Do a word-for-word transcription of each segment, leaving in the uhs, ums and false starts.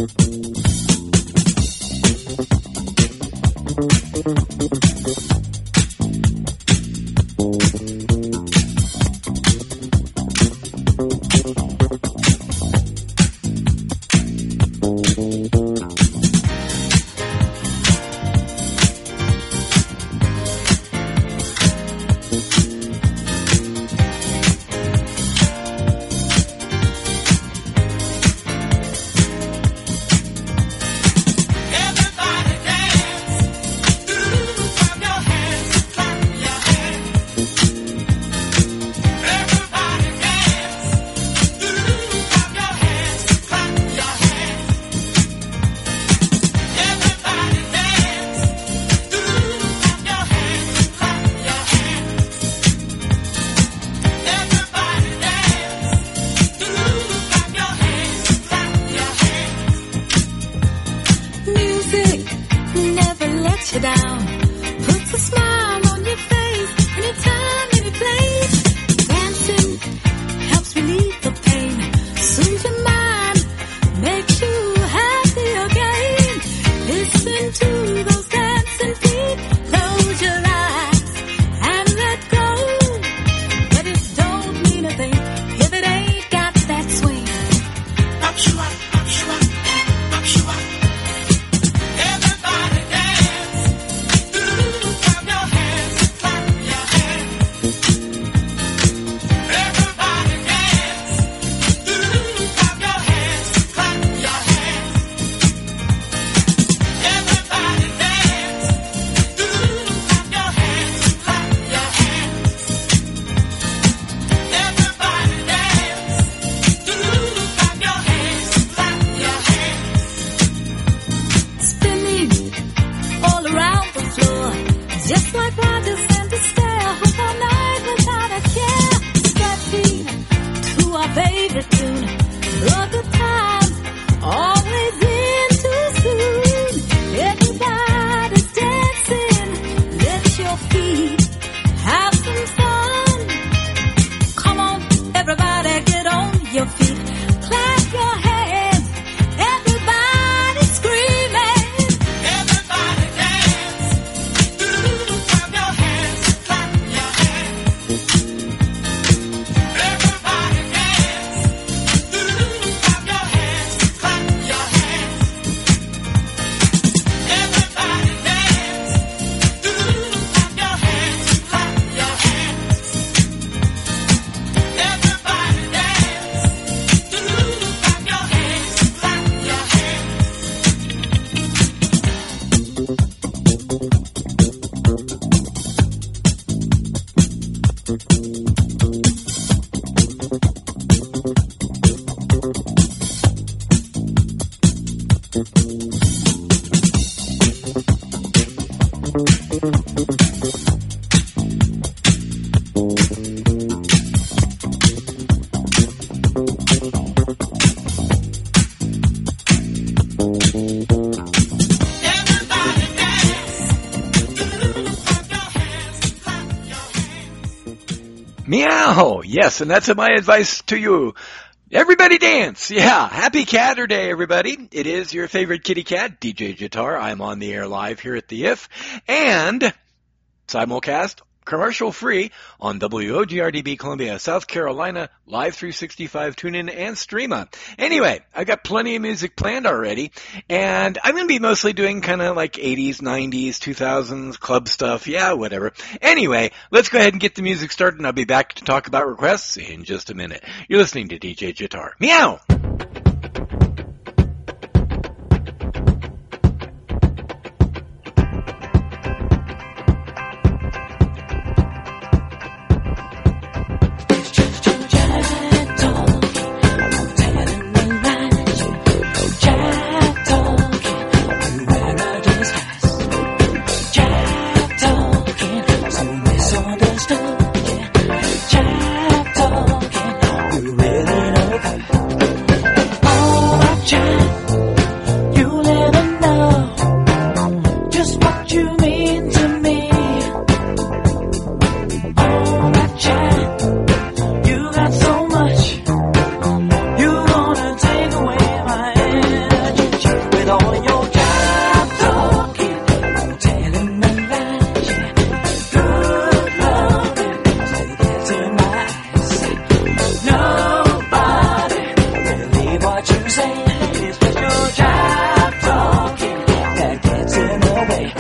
Meow! Yes, and that's my advice to you. Everybody dance! Yeah, happy Catterday, everybody. It is your favorite kitty cat, D J Jitar. I'm on the air live here at the I F, and simulcast, commercial-free, on W O G R D B Columbia, South Carolina, Live three sixty-five, TuneIn, and Streama. Anyway, I got plenty of music planned already, and I'm going to be mostly doing kind of like eighties, nineties, two thousands, club stuff, yeah, whatever. Anyway, let's go ahead and get the music started, and I'll be back to talk about requests in just a minute. You're listening to D J Jitar. Meow! You're gonna take away my energy. what you say. It's just your job talking that gets in the way.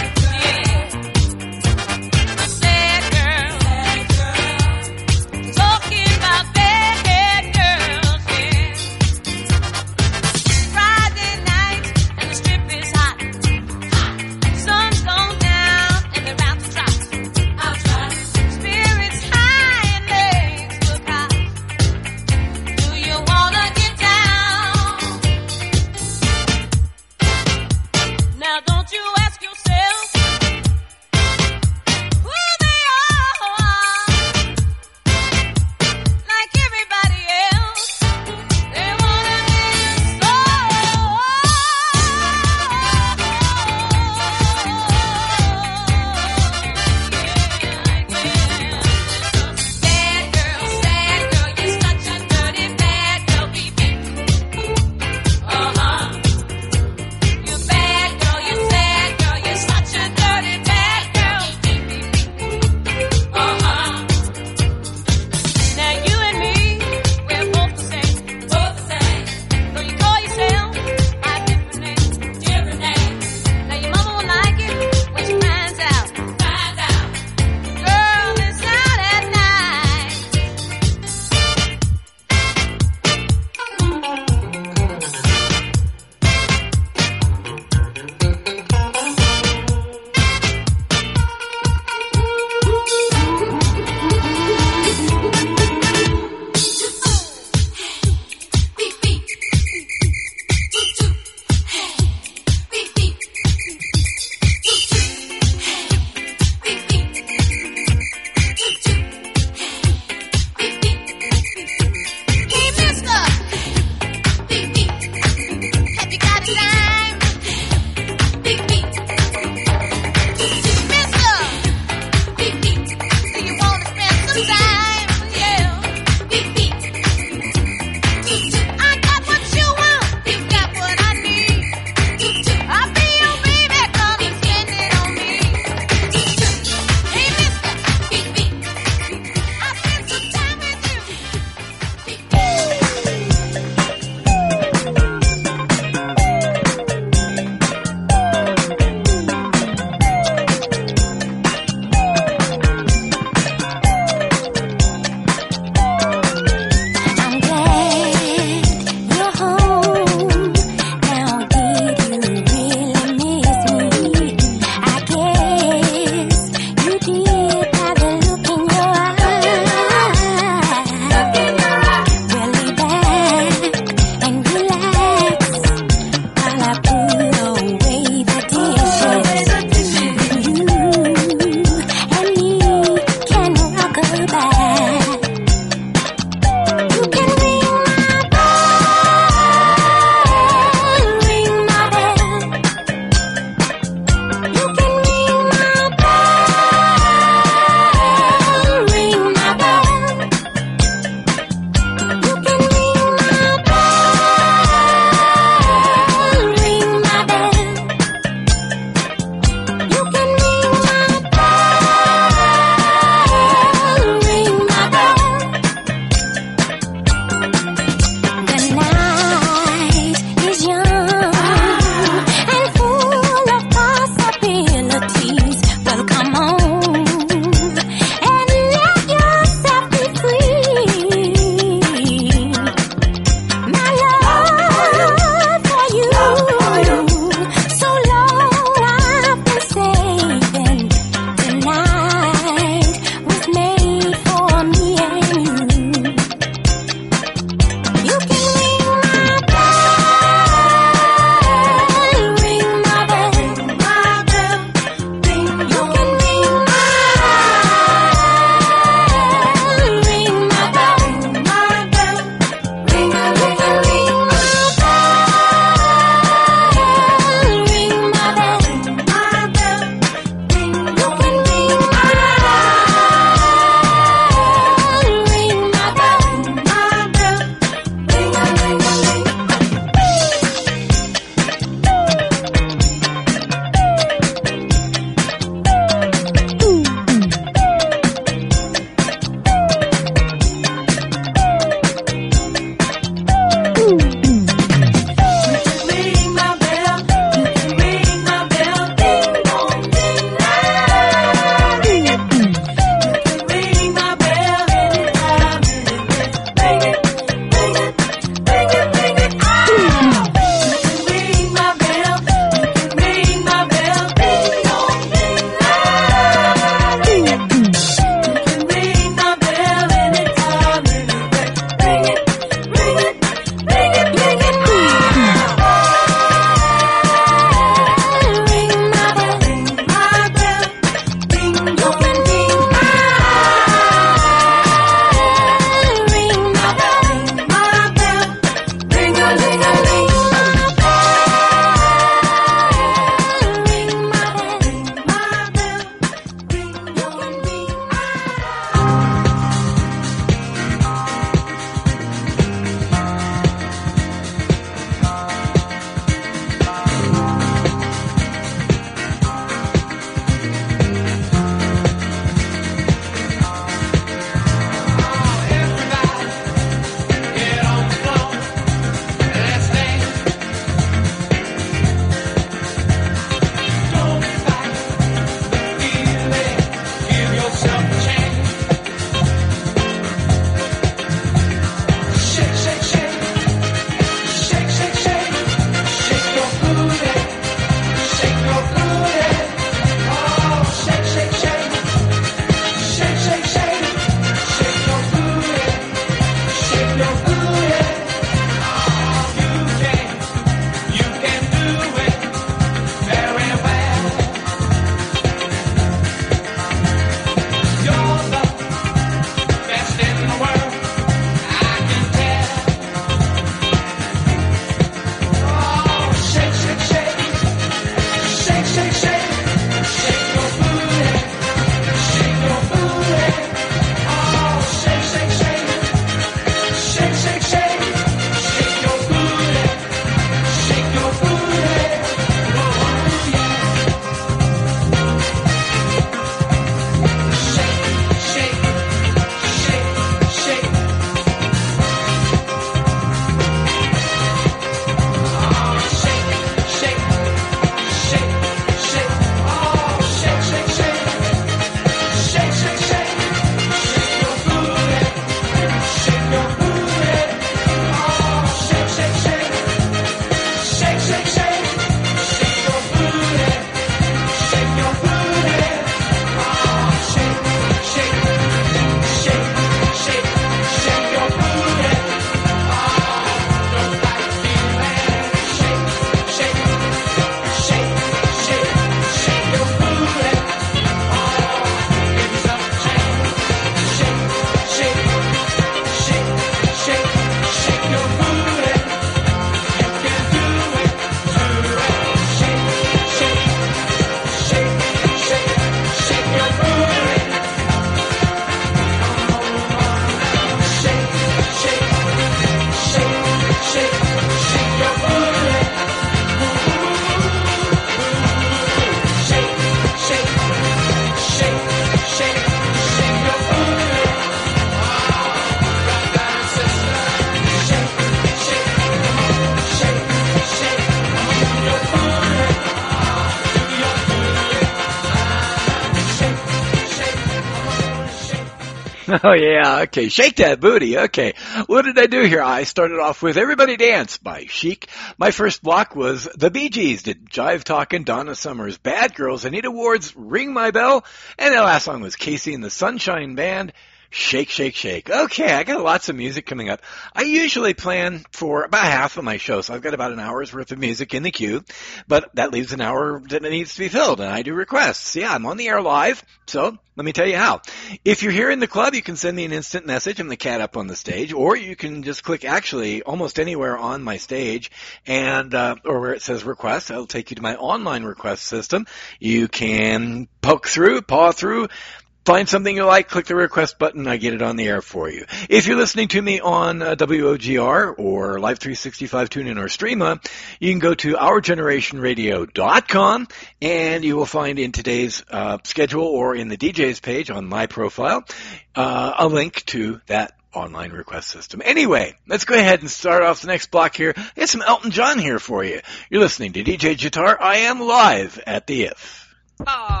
Oh, yeah, okay. Shake that booty, okay. What did I do here? I started off with Everybody Dance by Chic. My first block was The Bee Gees did Jive Talkin', Donna Summer's Bad Girls, Anita Ward's Ring My Bell, and the last song was Casey and the Sunshine Band, Shake, Shake, Shake. Okay, I got lots of music coming up. I usually plan for about half of my show, so I've got about an hour's worth of music in the queue, but that leaves an hour that needs to be filled, and I do requests. Yeah, I'm on the air live, so let me tell you how. If you're here in the club, you can send me an instant message. I'm the cat up on the stage, or you can just click actually almost anywhere on my stage, and uh, or where it says request. It'll take you to my online request system. You can poke through, paw through, find something you like, click the request button, I get it on the air for you. If you're listening to me on uh, W O G R or Live three sixty-five TuneIn or Streama, you can go to our generation radio dot com and you will find in today's uh, schedule or in the D J's page on my profile uh, a link to that online request system. Anyway, let's go ahead and start off the next block here. I got some Elton John here for you. You're listening to D J Guitar. I am live at the I F. Oh.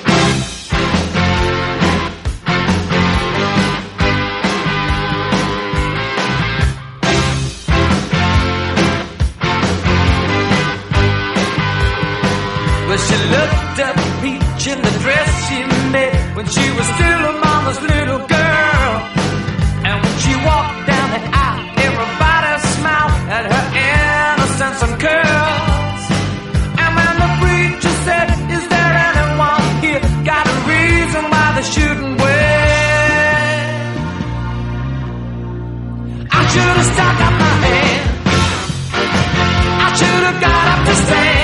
Well, she looked up peach in the dress she made when she was still her mama's little girl. And when she walked down the aisle, everybody smiled at her innocence and curls. And when the preacher said, is there anyone here got a reason why they shouldn't wait? I should have stuck up my hand. I should have got up to stand.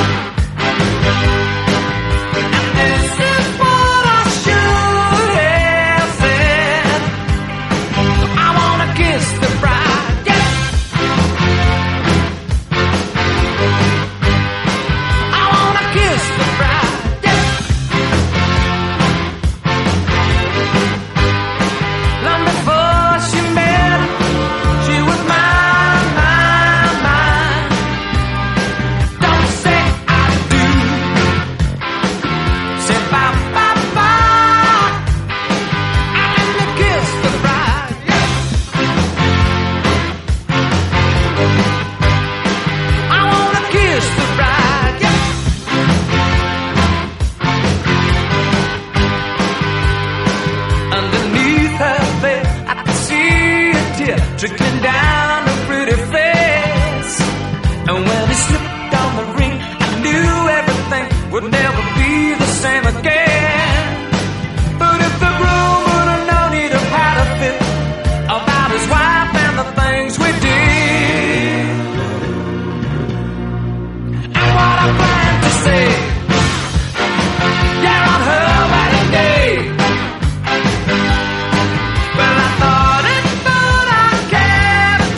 Trickling down her pretty face. And when he slipped on the ring, I knew everything would never be the same again. But if the groom would have known, he'd have had a fit about his wife and the things we did. And what I planned to say, yeah, on her wedding day. Well, I thought it thought I cared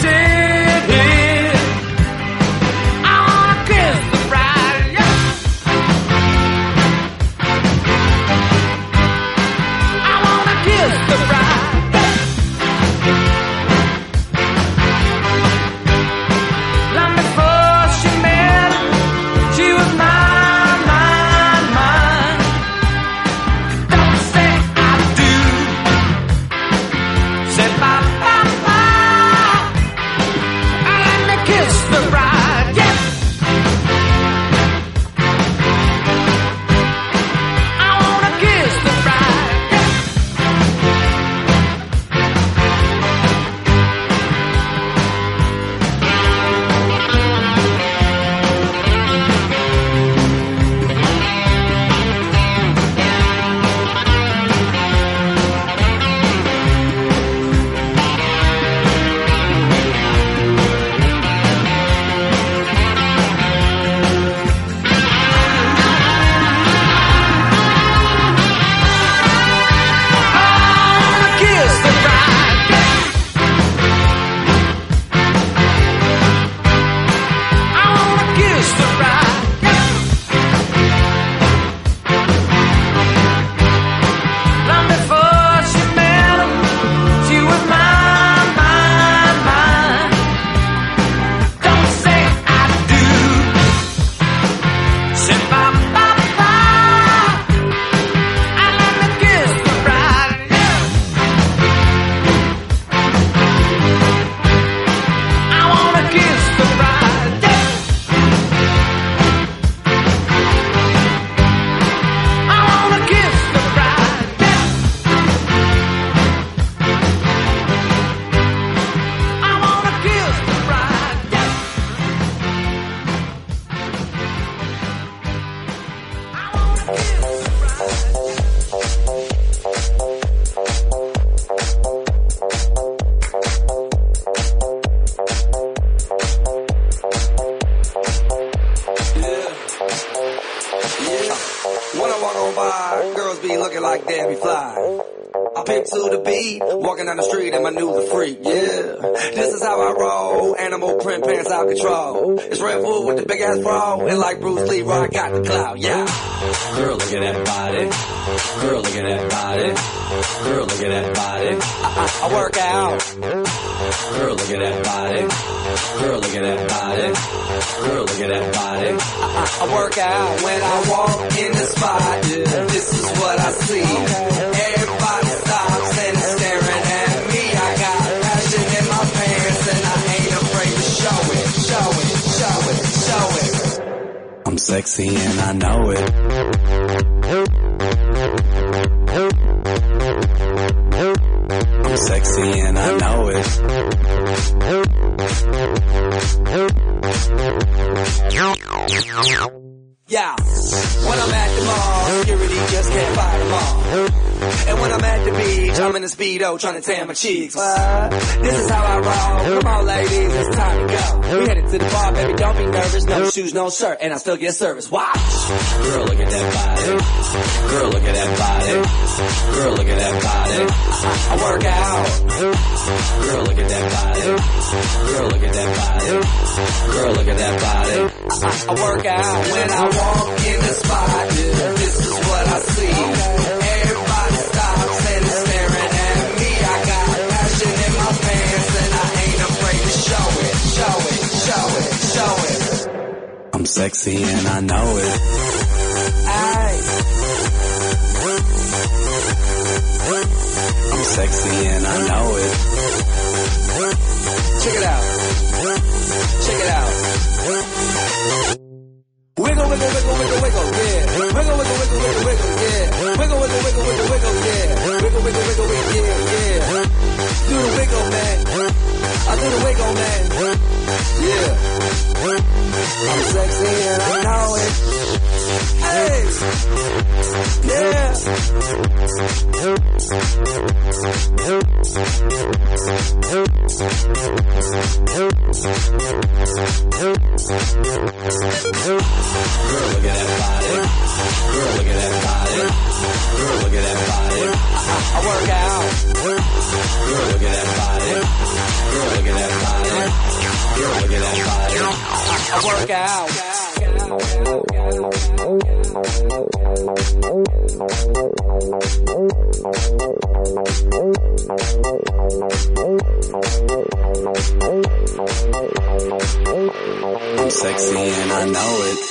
like Debbie Fly. I pick to the beat, walking down the street and my new the freak, yeah. This is how I roll, animal print pants out control. It's Red Bull with the big ass bro, and like Bruce Lee, I got the clout, yeah. Girl, look at that body. Girl, look at that body. Girl, look at that body. I, I, I work out. Girl, look at that body. Girl, look at that body. Girl, look at that body. I, I, I work out when I walk in the spot. This is what I see. Everybody stops and is staring at me. I got passion in my pants and I ain't afraid to show it, show it, show it, show it. I'm sexy and I know it. I'm sexy and I know it. Yeah, when I'm at the mall, security just can't fight them all. And when I'm at the beach, I'm in a Speedo trying to tan my cheeks. What? This is how I roll. Come on, ladies, it's time to go. We headed to the bar, baby, don't be nervous. No shoes, no shirt, and I still get service. Watch. Girl, look at that body. Girl, look at that body. Girl, look at that body. I, I work out. Girl, look at that body. Girl, look at that body. Girl, look at that body. I, I, I work out when I walk in the spot. This is what I see. Everybody stops and is staring at me. I got passion in my pants and I ain't afraid to show it, show it, show it, show it. I'm sexy and I know it. Aye. I'm sexy and I know it. Check it out. Check it out. Wiggle, wiggle, wiggle, wiggle, wiggle, yeah. Wiggle, wiggle, wiggle, wiggle, wiggle, yeah. Wiggle, wiggle, wiggle, wiggle, wiggle, yeah. Wiggle, wiggle, wiggle, wiggle, yeah, yeah. Do the wiggle, man. I do the wiggle, man. Yeah. I'm sexy and I know it. Hey. Yeah. Girl, look at that body. Girl, look at that body. Girl, look at that body. I, I work out. Girl, look at that body. Girl, look at that body. Girl, look at that body. I, I work out. I'm sexy and I know it.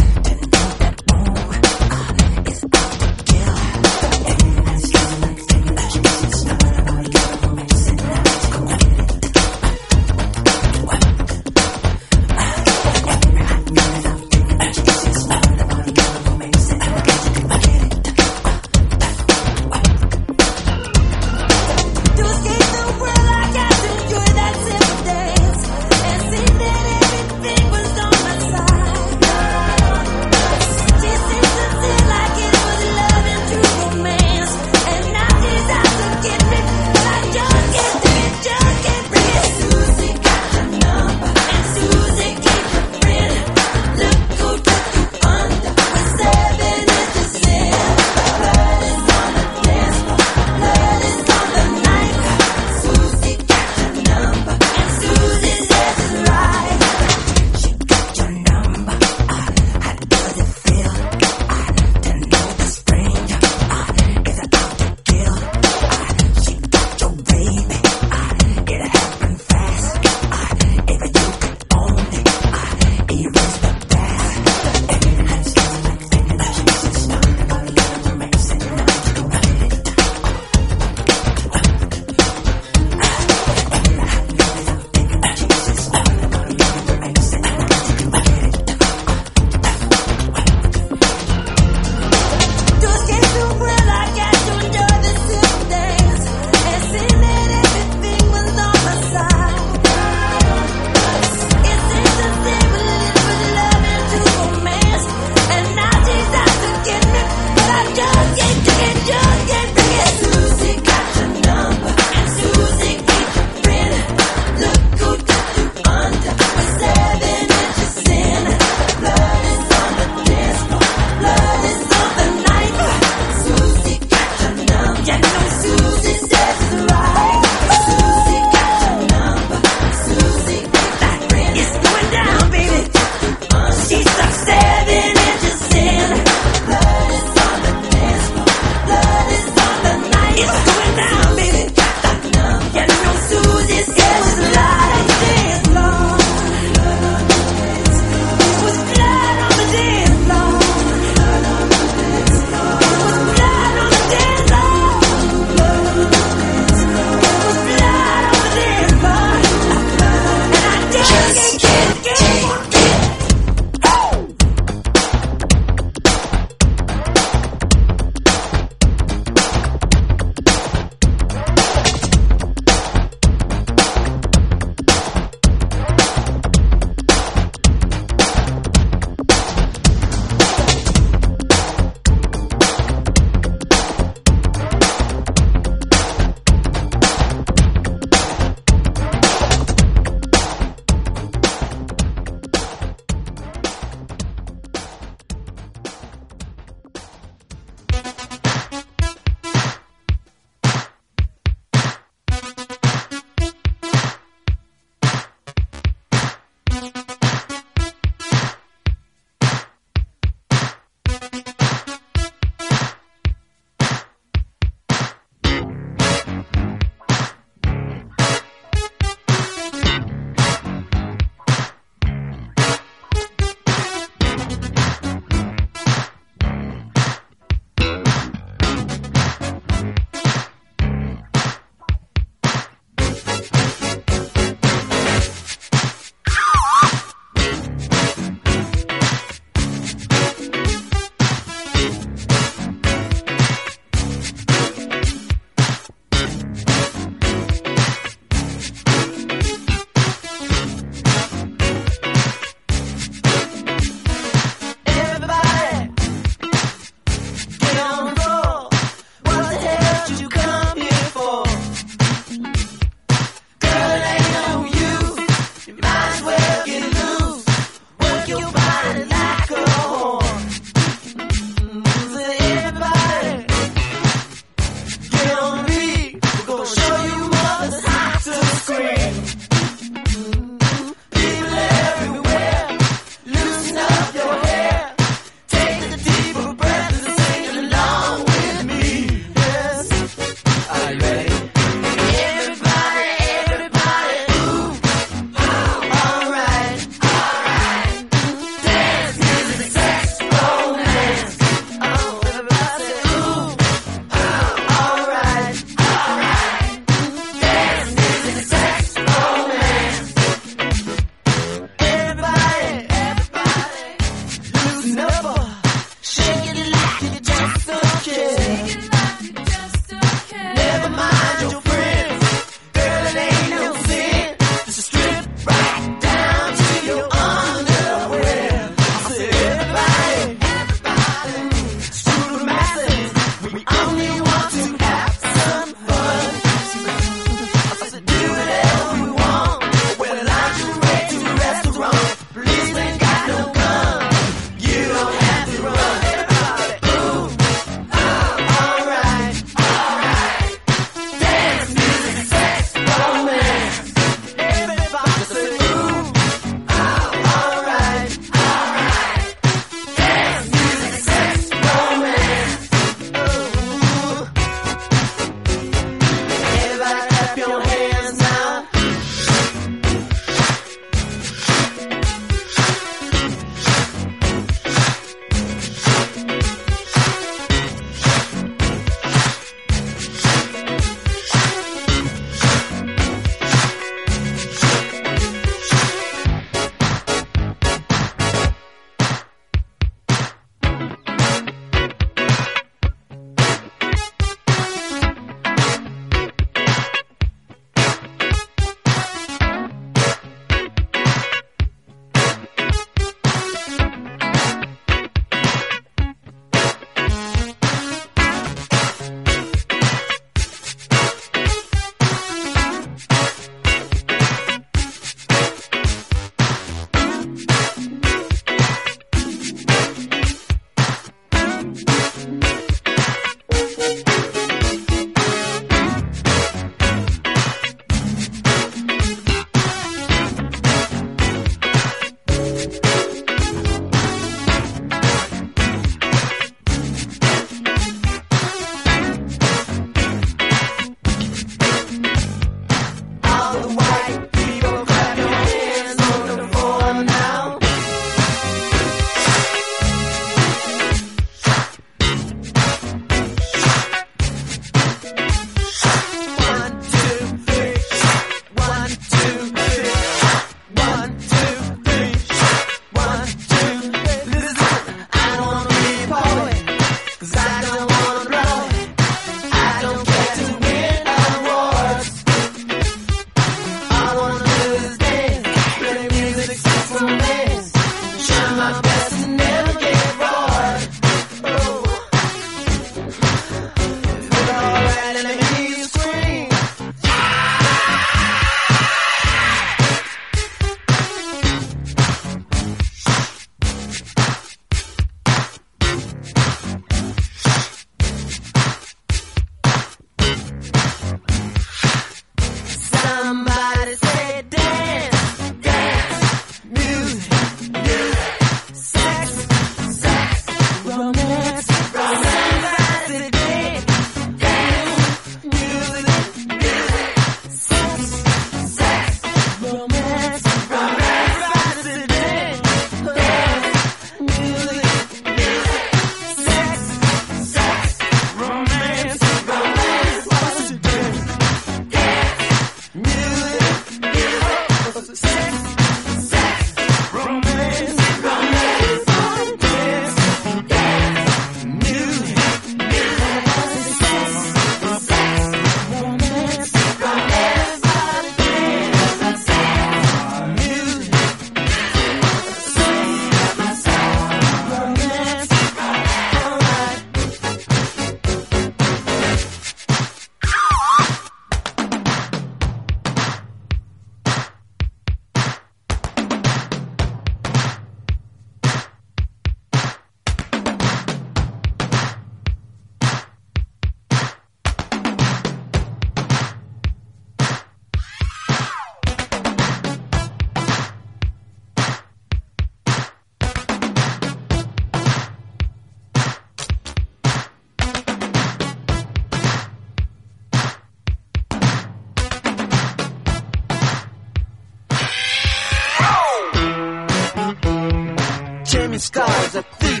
Jimmy Scar's a thief.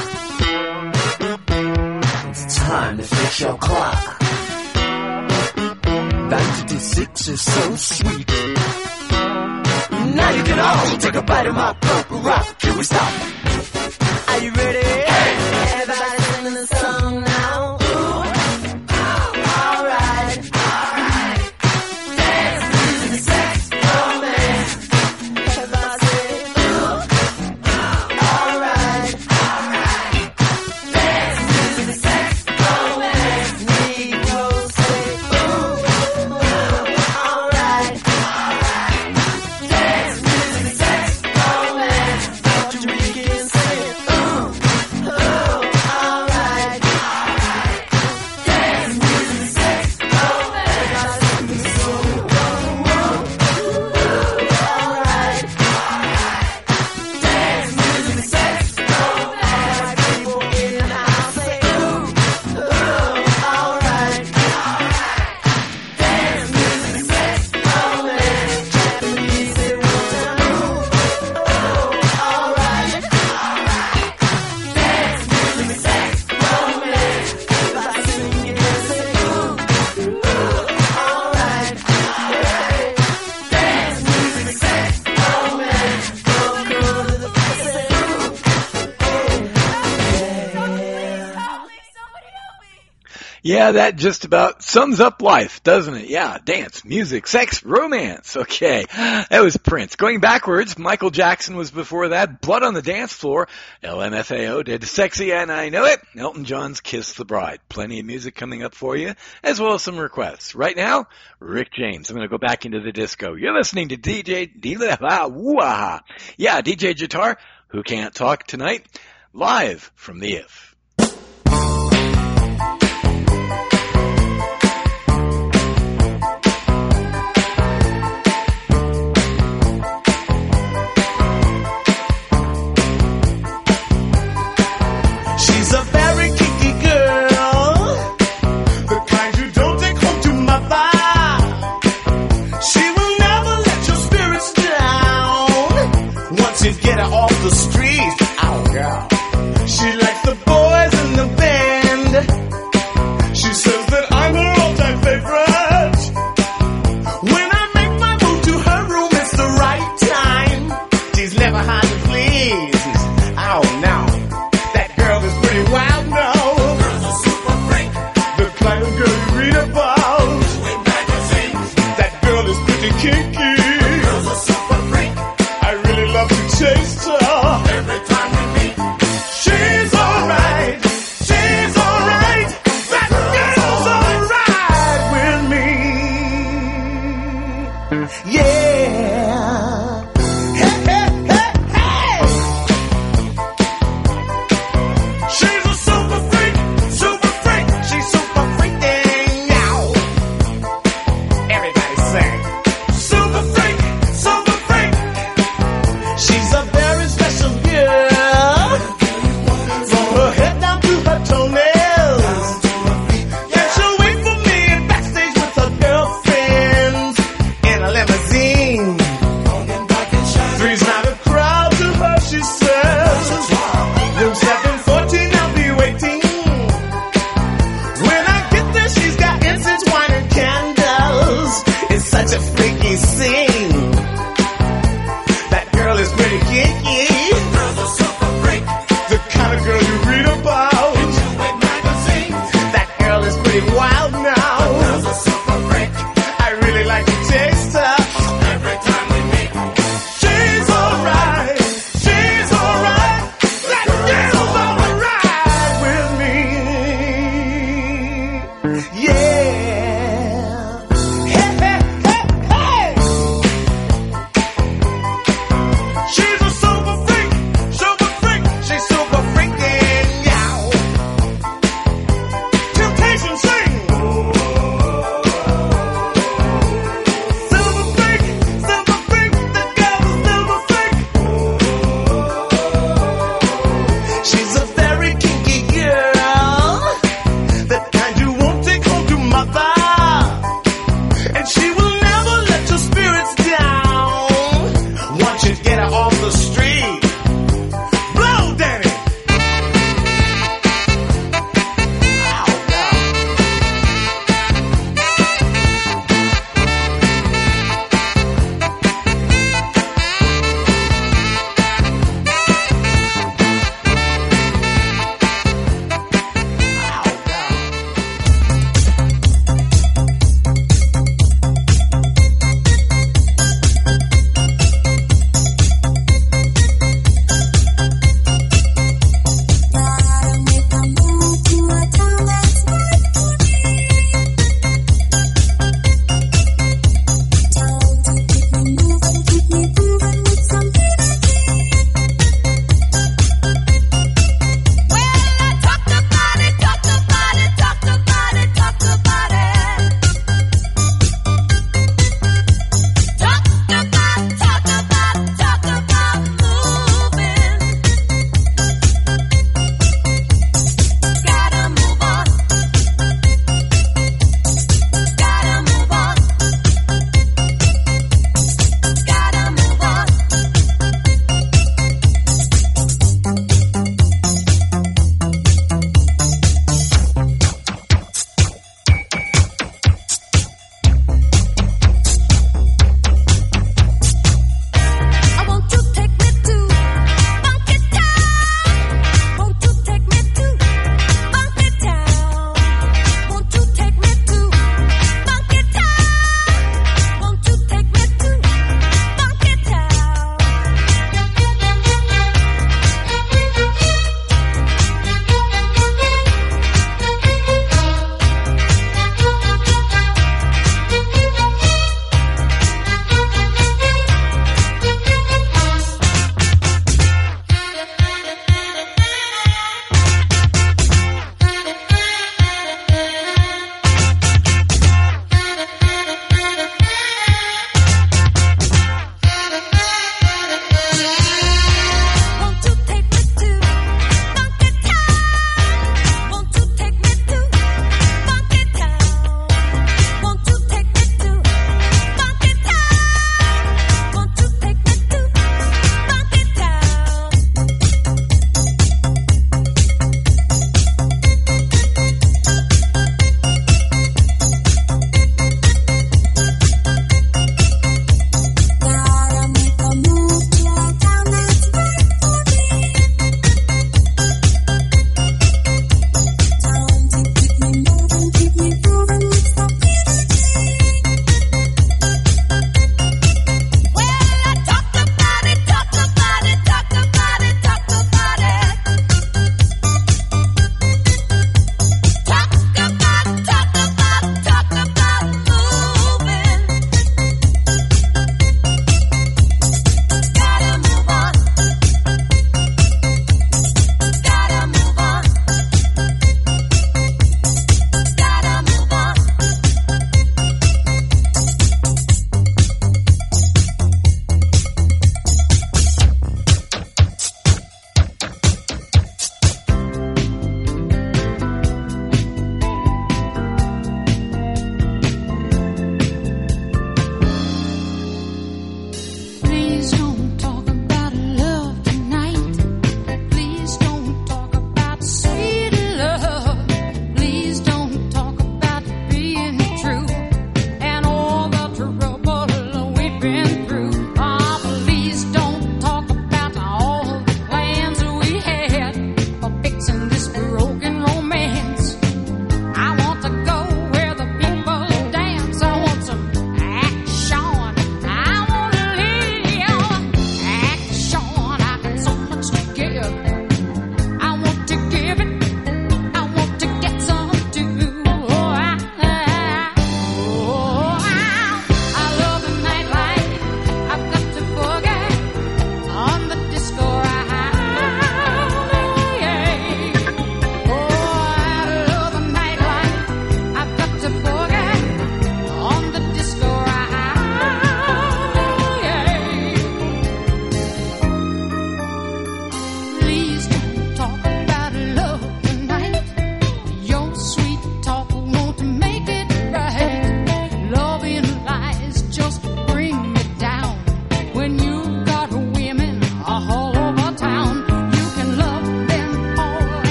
It's time to fix your clock. ninety-six is so sweet. Now you can all take a bite of my purple rock. Can we stop? Are you ready? Hey. Everybody singing the song now. Ooh. All right. All right. Dance, music, sex, romance. Everybody say, ooh. All right. All right. Dance, music, sex, romance. Negroes say, ooh. All right. All right. Dance, music, sex, romance. Puerto Ricans say, ooh. All right. Dance, music, sex, romance. Everybody sing so. All right. Dance, music, sex, romance. White people in the house say, ooh. All right. Dance, music, sex, romance. Japanese say, ooh. All right. Dance, music, sex, romance. Everybody sing it and say, ooh. All right. Dance, music, sex, romance. Go, go to the place, say, Yeah, that just about sums up life, doesn't it? Yeah, dance, music, sex, romance. Okay, that was Prince. Going backwards, Michael Jackson was before that. Blood on the Dance Floor. L M F A O did Sexy and I Know It. Elton John's Kiss the Bride. Plenty of music coming up for you, as well as some requests. Right now, Rick James. I'm going to go back into the disco. You're listening to D J, D- ah, woo-ah. Yeah, D J Guitar, who can't talk tonight, live from the If. She's a very kinky girl, the kind you don't take home to mother. She will never let your spirits down. Once you get her off the street, oh girl. She likes the boys in the band. She says that I'm her all-time favorite. When I make my move to her room, it's the right time. She's never hard to please. Oh no. That girl is pretty wild now. Girl's a super freak. The kind of girl you read about in magazines. That girl is pretty kinky. Girl's a super freak. I really love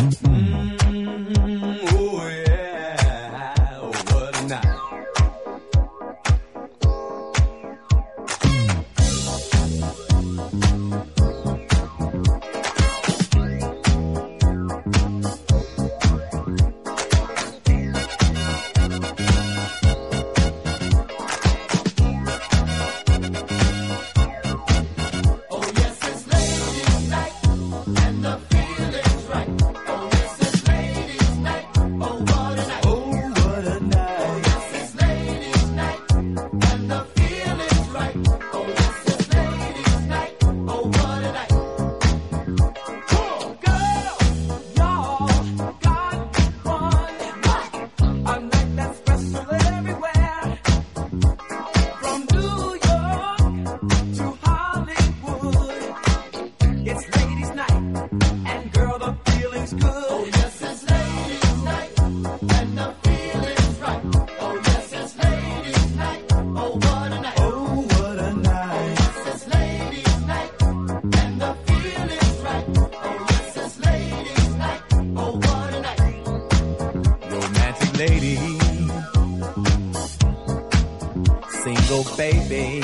Baby,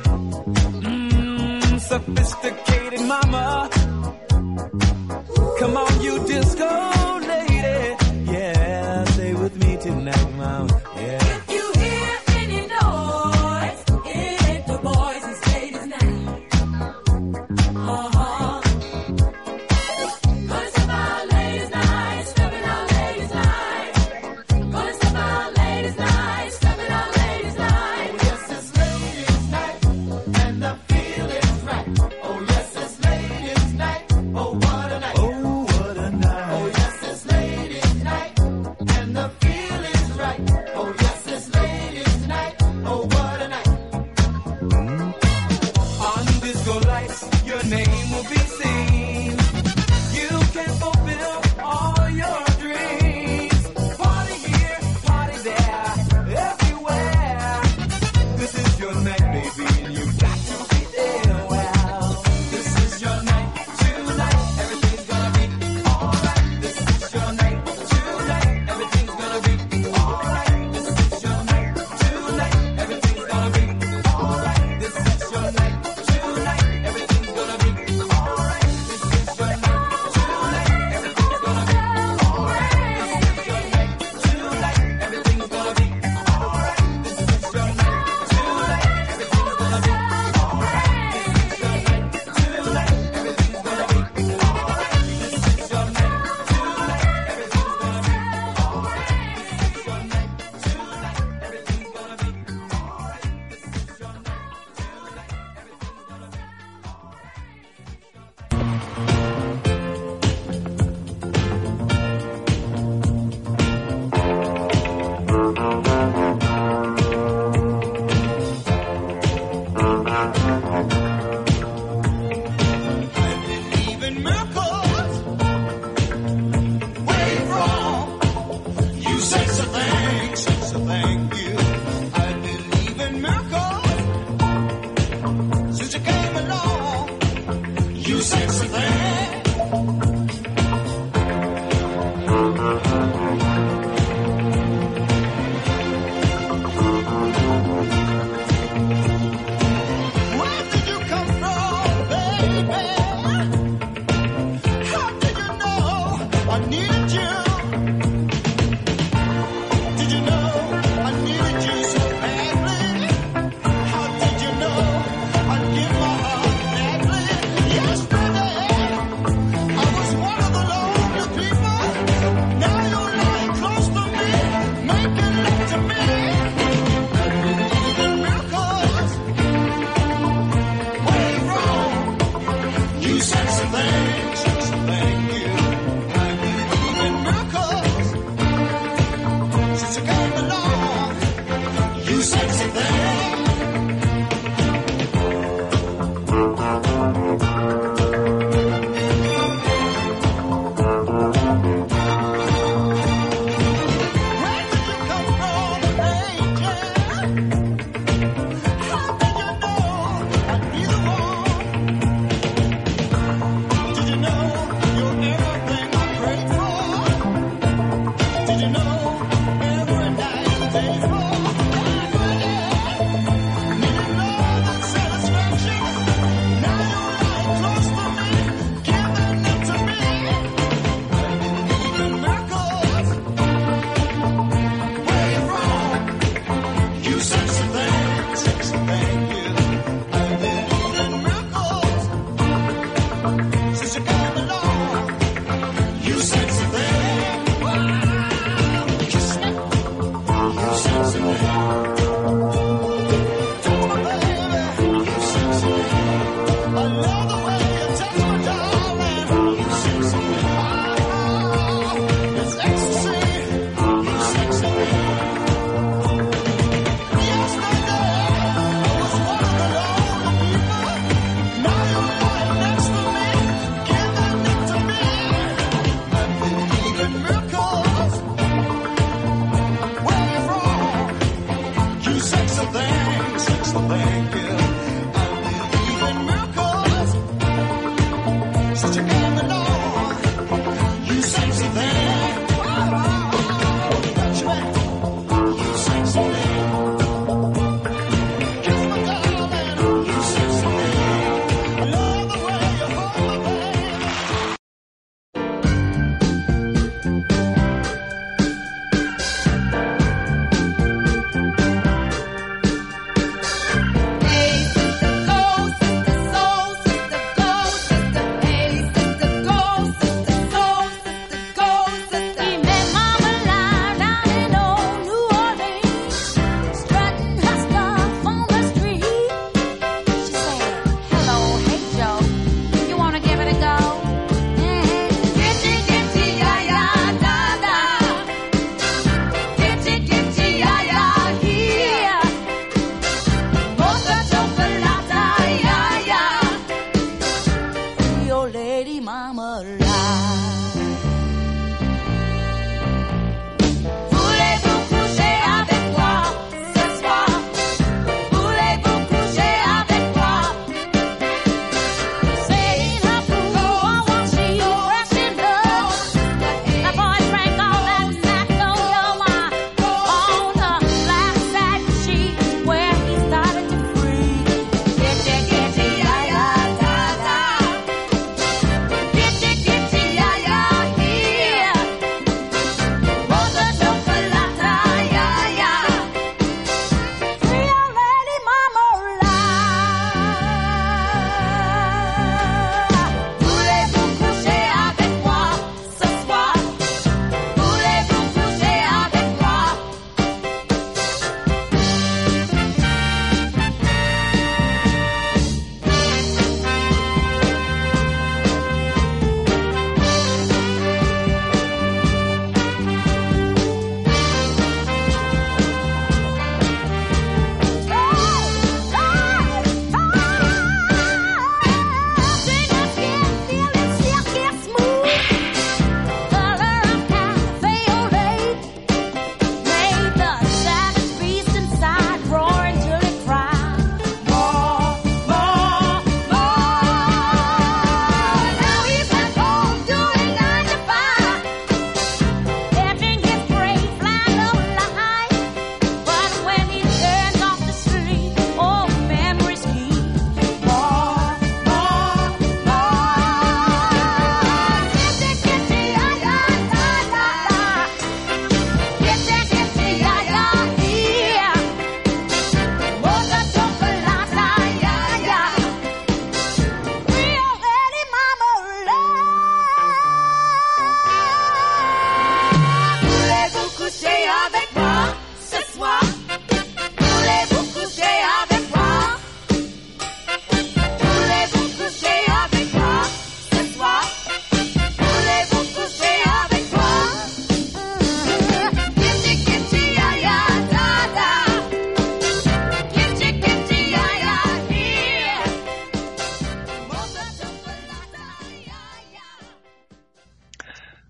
mm, sophisticated mama, come on, you disco lady, yeah, stay with me tonight, mama, yeah. If you hear any noise, it ain't the boys and ladies now. Uh-huh. Gonna step out ladies night, stepping out ladies night. Gonna step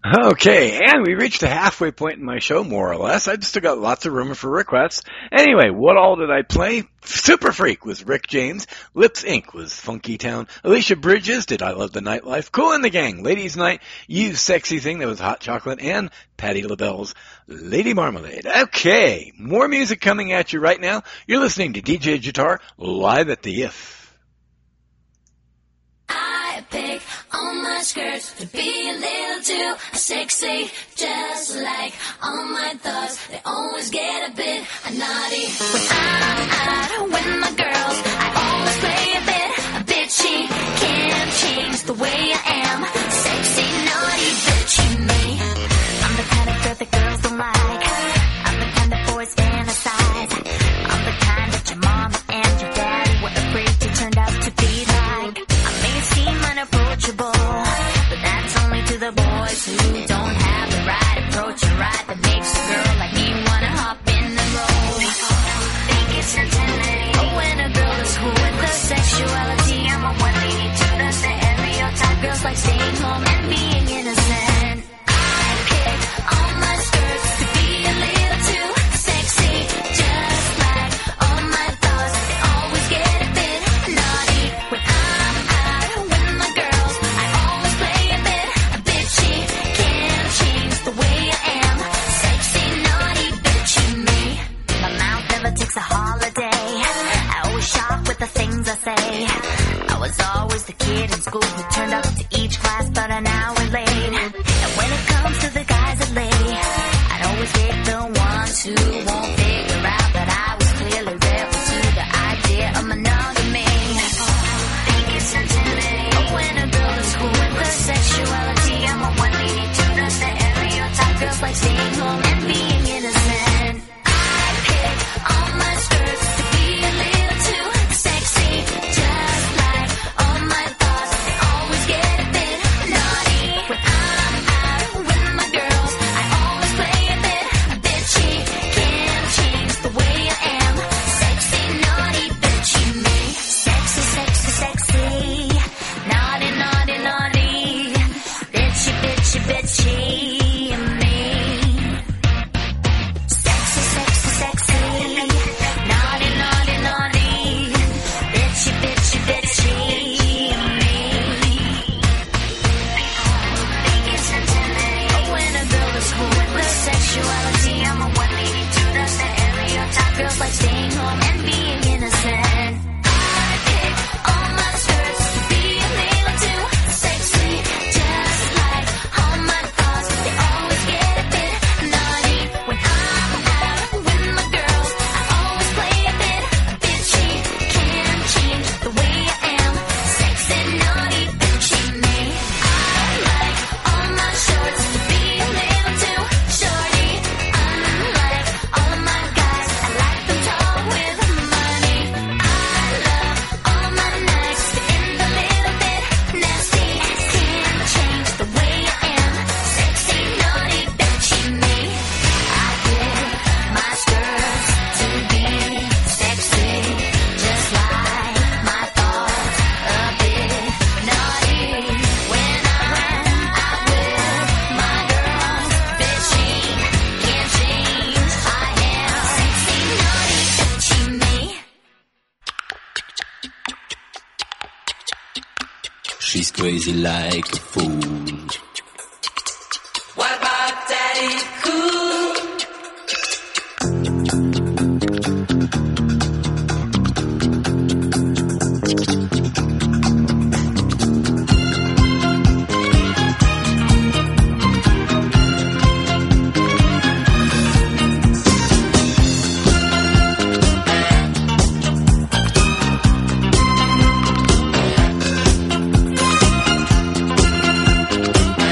Okay, and we reached the halfway point in my show, more or less. I've still got lots of room for requests. Anyway, what all did I play? Super Freak was Rick James. Lips Incorporated was Funky Town. Alicia Bridges did I Love the Nightlife. Kool and the Gang, Ladies Night. You Sexy Thing, that was Hot Chocolate. And Patti LaBelle's Lady Marmalade. Okay, more music coming at you right now. You're listening to D J Guitar live at the If. I pick on my skirts to be a little too sexy, just like all my thoughts. They always get a bit naughty. When I'm out with my girls, I always play a bit bitchy. Can't change the way I am. Sexy, naughty, bitchy me. I'm the kind of girl that girls don't like. I'm the kind that boys fantasize. I'm the kind that your mama and your daddy were afraid to turn out to be like. Seem unapproachable, but that's only to the boys who don't have the right approach or right that makes a girl like me wanna hop in and roll. Think it's intimidating, but when a girl is cool with her sexuality, I'm a one lady to the stereotype. Girls like staying home and being innocent. I pick all my skirts to be a little too sexy, just like all my thoughts. They always get a bit naughty when I'm takes a holiday. I always shop with the things I say. I was always the kid in school who turned up to each class but an hour late. And when it comes to the guys that lay, I'd always pick the ones who won't figure out that I was clearly rebel to the idea of monogamy. Think it's intimidating, but when a girl is cool with her sexuality, I'm a one lady to the stereotype. Girls like staying home and being innocent. All my skirts to be a little too sexy, just like all my thoughts. They always get a bit naughty when I'm out with my girls. I always play a bit bitchy. Can't change the way I am. Sexy, naughty, bitchy me. Sexy, sexy, sexy. Naughty, naughty, naughty. Bitchy, bitchy, bitchy. I'm a one lady to the stereotype. Girls like staying home and being innocent. I pick all my skirts to be a little too sexy, just like all my thoughts. They always get a bit naughty when I'm out with my girls. I always play a bit bitchy. Can't change the way I am. Sexy, naughty, bitchy me. I like all my shorts to be a little too shorty. All of my guys, I like them tall with money. I love all my nights to end a little bit nasty. Can't change the way I am. Sexy, naughty, bitchy me. I pick my skirts to be sexy, just like my thoughts. A bit naughty when I'm out with my girls. Bitchy, can't change. I am sexy, naughty, bitchy me. She's crazy like a fool. What about Daddy Cool? I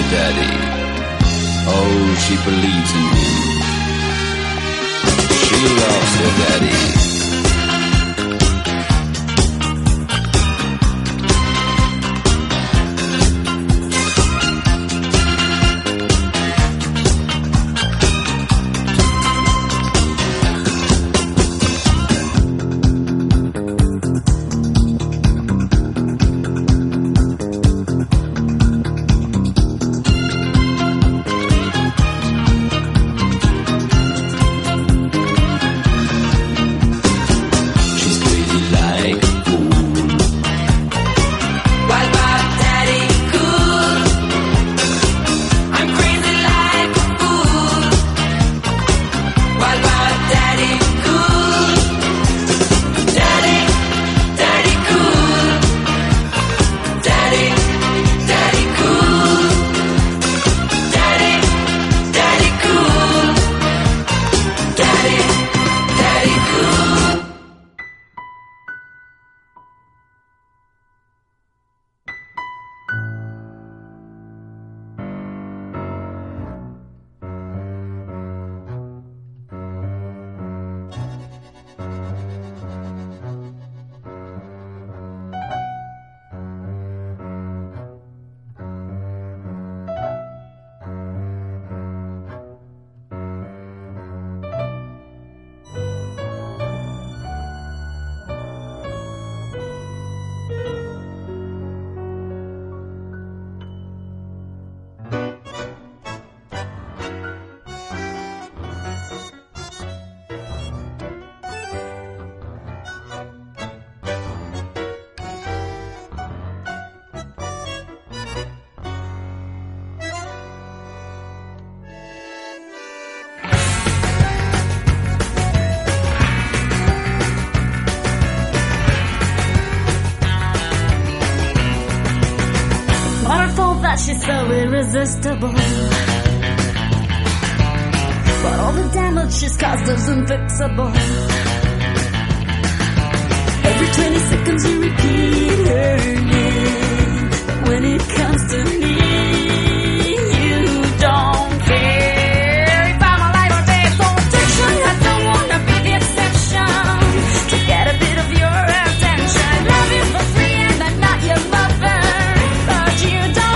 daddy. Oh, she believes in him. She loves her daddy. She's so irresistible, but all the damage she's caused is unfixable. Every twenty seconds you repeat her name, but when it comes to me, you don't care. If I'm alive or dead, so addiction, I don't wanna be the exception. To get a bit of your attention, love you for free and I'm not your mother, but you don't.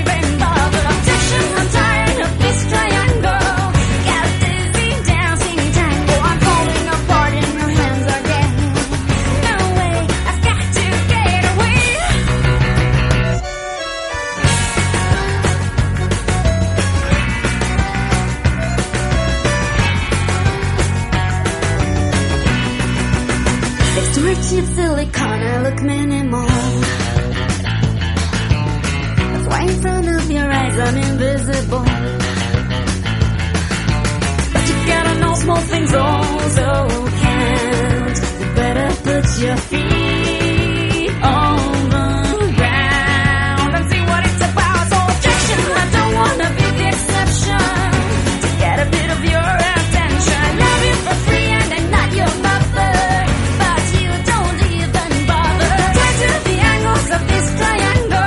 I'm tired of this triangle. Got a dizzy dancing tango. I'm falling apart in your hands again. No way, I've got to get away. Next to her cheap silicone, I look minimal. Right in front of your eyes, I'm invisible. But you gotta know small things also count. You better put your feet on the ground and see what it's about. So objection, I don't wanna be the exception. To get a bit of your attention, love you for free and I'm not your mother, but you don't even bother. Try to the angles of this triangle.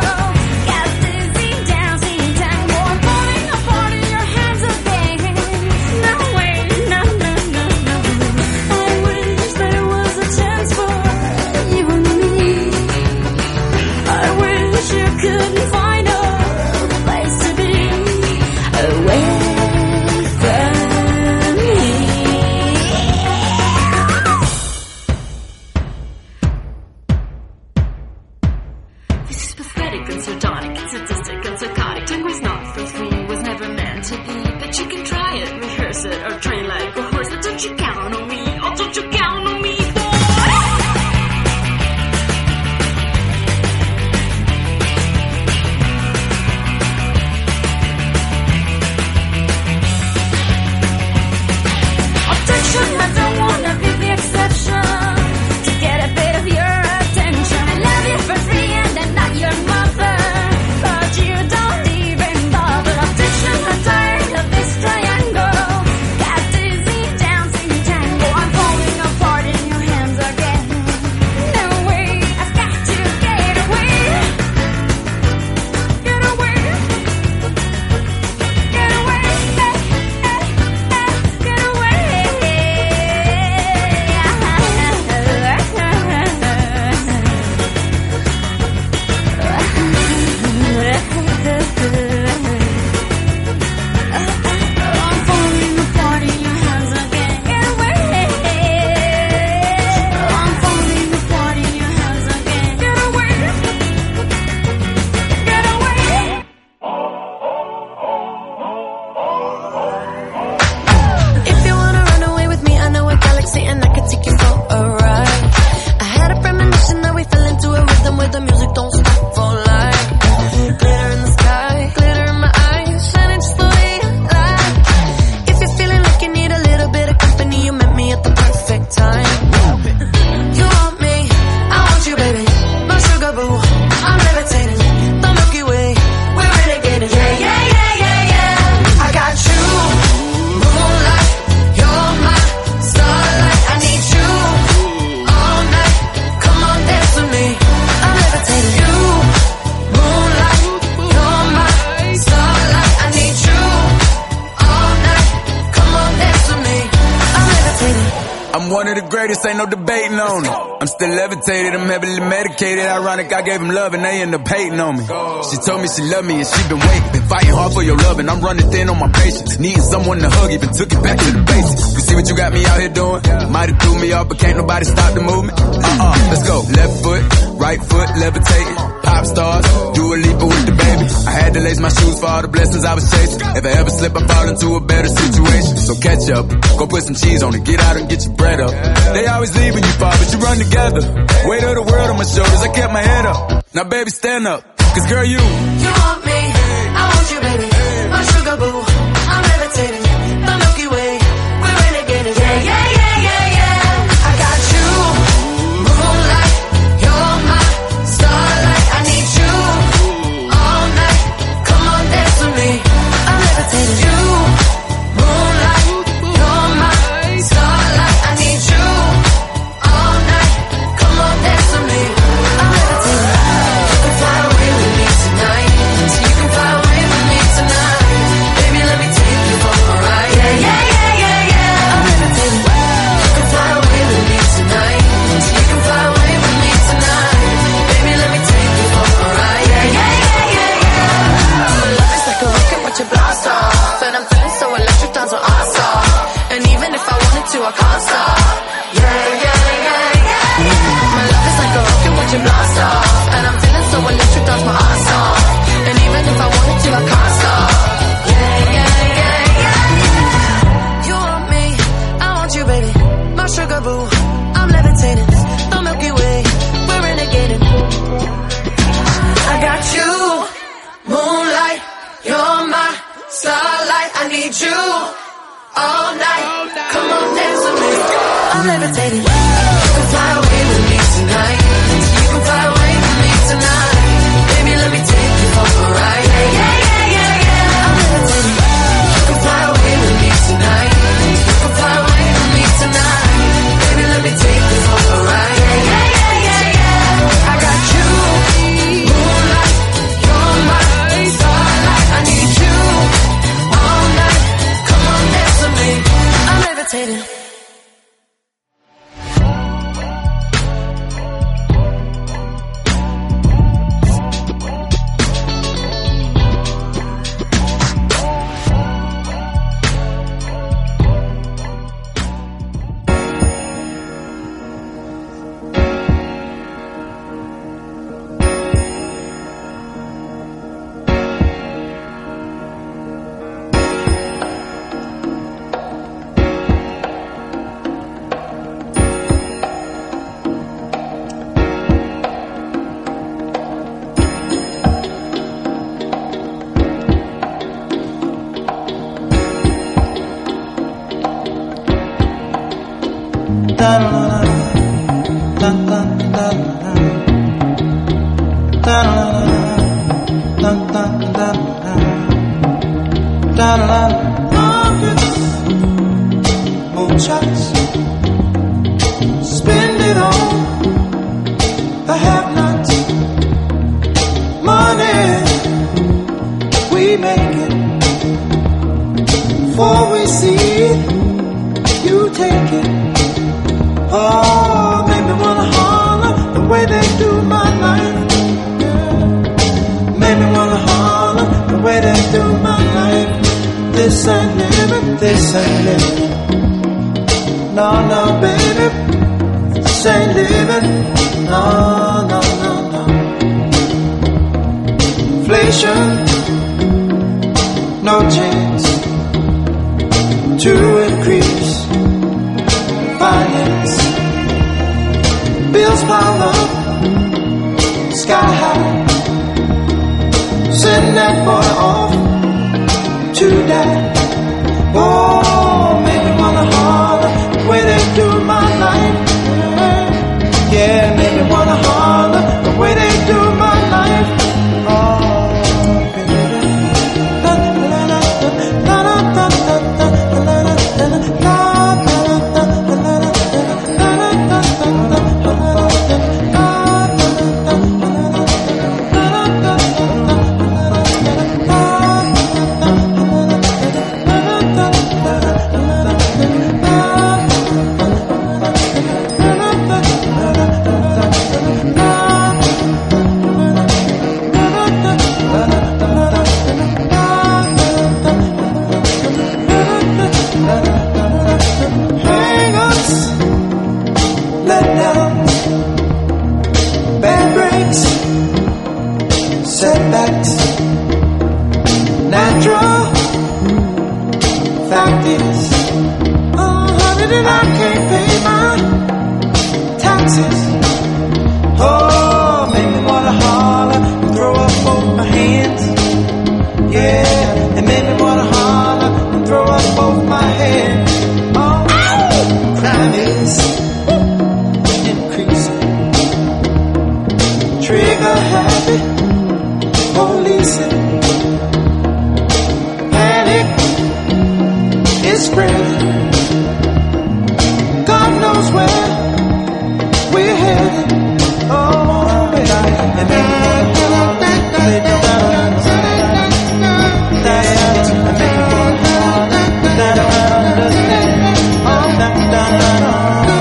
I'm one of the greatest, ain't no debating on it. I'm still levitated, I'm heavily medicated. Ironic, I gave him love and they end up hating on me. She told me she loved me and she been waiting. Been fighting hard for your love and I'm running thin on my patience. Needing someone to hug, even took it back to the basics. You see what you got me out here doing? Might have threw me off, but can't nobody stop the movement. Uh-uh, let's go. Left foot, right foot, levitating. Pop stars, do a leap with the baby. I had to lace my shoes for all the blessings I was chasing. If I ever slip, I fall into a better situation. So catch up, go put some cheese on it, get out and get your bread up. They always leave when you fall, but you run together. Weight of the world on my shoulders, I kept my head up. Now baby, stand up, cause girl, you You want me, I want you, baby. My sugar boo, I'm levitating. The Milky Way, we're renegading. Yeah, yeah, yeah, yeah, yeah. I got you, moonlight. You're my starlight. I need you all night. Come on, dance with me. I'm levitating. You, moonlight. You're my starlight. I need you all night. Come on, dance with me. I'm levitating. You can fly away with me tonight. So you can fly away with me tonight. Baby, let me take you for a ride. Yeah, yeah, yeah, yeah, yeah. I'm levitating. You can fly away with me tonight. So you can fly away with me tonight. Baby, let me take you for a ride. Yeah, yeah, yeah, yeah, yeah. My love is like a rocket, watch it blast off. And I'm feeling so electric, dance with us off. And even if I wanted to, I can't stop. Yeah, yeah, yeah, yeah. My love is like a rocket, watch it blast off. And I'm feeling so electric, dance my ass off. And even if I wanted to, I can't stop. Yeah, yeah, yeah, yeah. You want me, I want you, baby. My sugar boo, I'm levitating. The Milky Way, we're renegading. I got you, moonlight. You're my starlight. I need you all night. Come on, dance with me. I'm levitating. You can fly away with me tonight. You can fly away with me tonight. Baby, let me take you for a ride. Yeah, yeah, yeah, yeah, yeah. I'm levitating. You can fly away with me tonight. You can fly away with me tonight. Baby, let me take you for a ride. Yeah, yeah, yeah, yeah, yeah. I got you, moonlight. You're my starlight. I need you all night. Come on, dance with me. I'm levitating. Moonshots, spend it on the have-nots. Money, we make it. Before we see it, you take it. Oh, make me wanna holler the way they do my life. Yeah. Make me wanna holler the way they do my life. This ain't living, this ain't living. No, no, baby, this ain't living. No, no, no, no. Inflation, no chance to increase finance. Bills pile up, sky high. Send that boy off to die. Oh, make me wanna holler the way they do my life. Yeah, make me wanna holler the way they do my life. Oh, baby. La la la la la la la la la la la. that I can't pay my taxes. Oh, make me wanna holler and throw up both my hands. Yeah, and make me wanna holler and throw up both my hands. Oh, crime is increasing. Trigger happy, policing. Panic is spreading. God knows where we're headed. Oh, yeah. And make me wanna holler, they don't understand. And make me wanna holler, they don't understand. Oh, da da da da.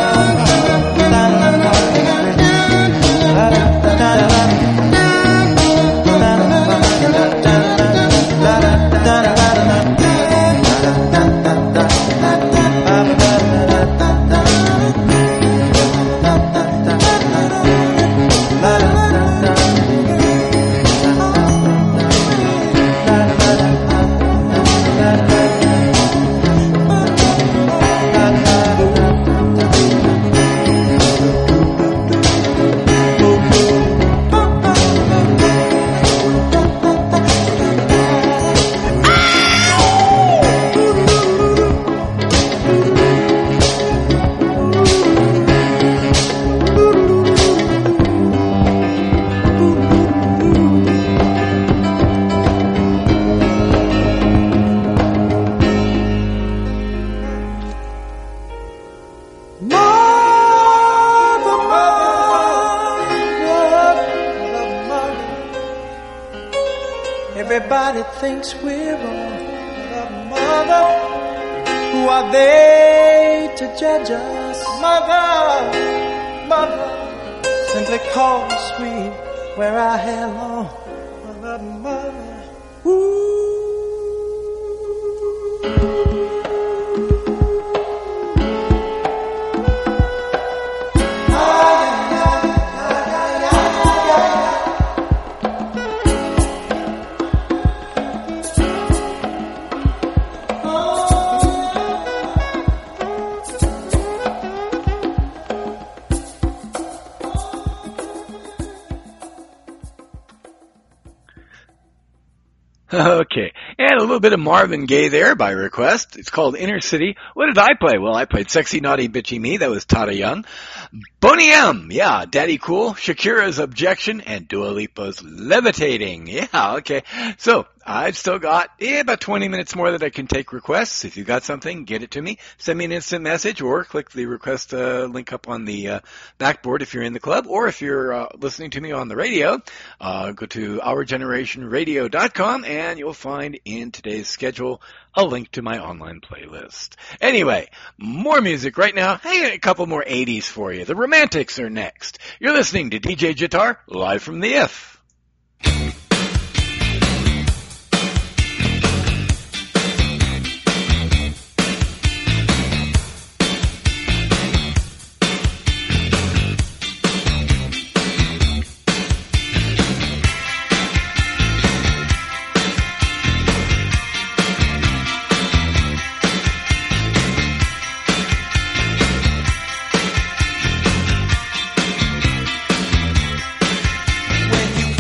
Everybody thinks we're wrong, but mother, who are they to judge us? Mother, mother, simply cause we wear our hair long. Mother, mother, ooh. Okay, and a little bit of Marvin Gaye there by request. It's called Inner City. What did I play? Well, I played Sexy Naughty Bitchy Me. That was Tata Young. Boney M, yeah, Daddy Cool, Shakira's Objection, and Dua Lipa's Levitating. Yeah, okay. So, I've still got eh, about twenty minutes more that I can take requests. If you got something, get it to me. Send me an instant message or click the request uh, link up on the uh, backboard if you're in the club, or if you're uh, listening to me on the radio, uh, go to our generation radio dot com and you'll find in today's schedule a link to my online playlist. Anyway, more music right now. Hey, a couple more eighties for you. The Romantics are next. You're listening to D J Jitar, live from the If. When you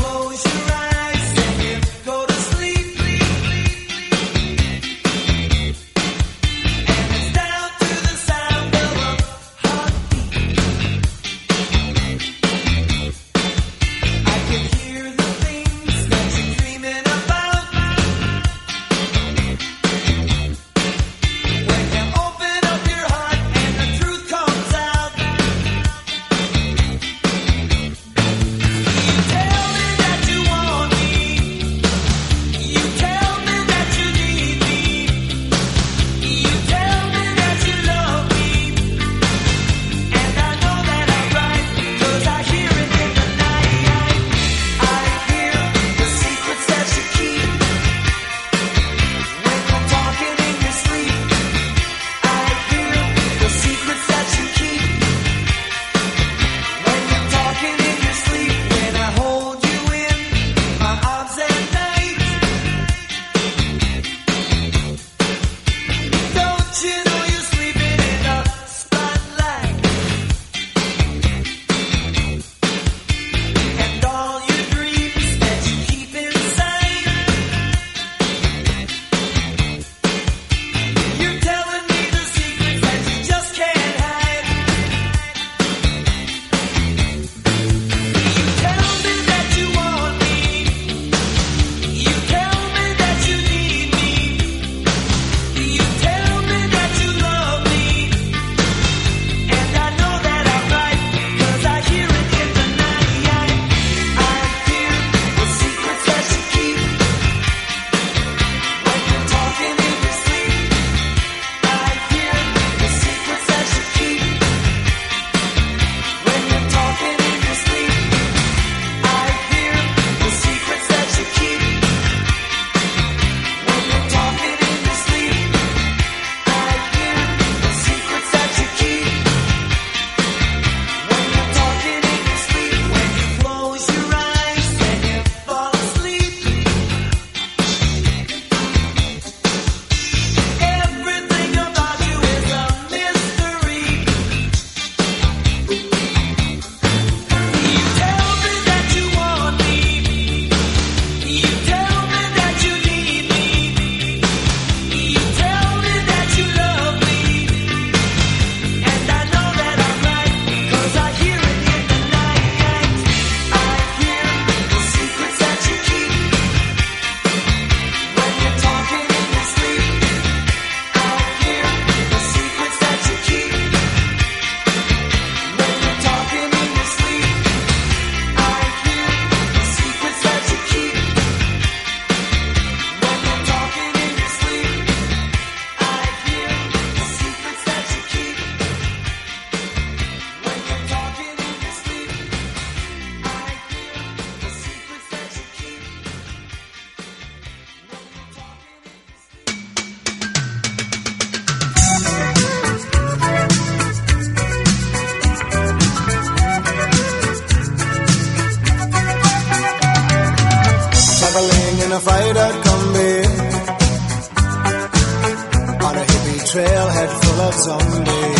love zombie.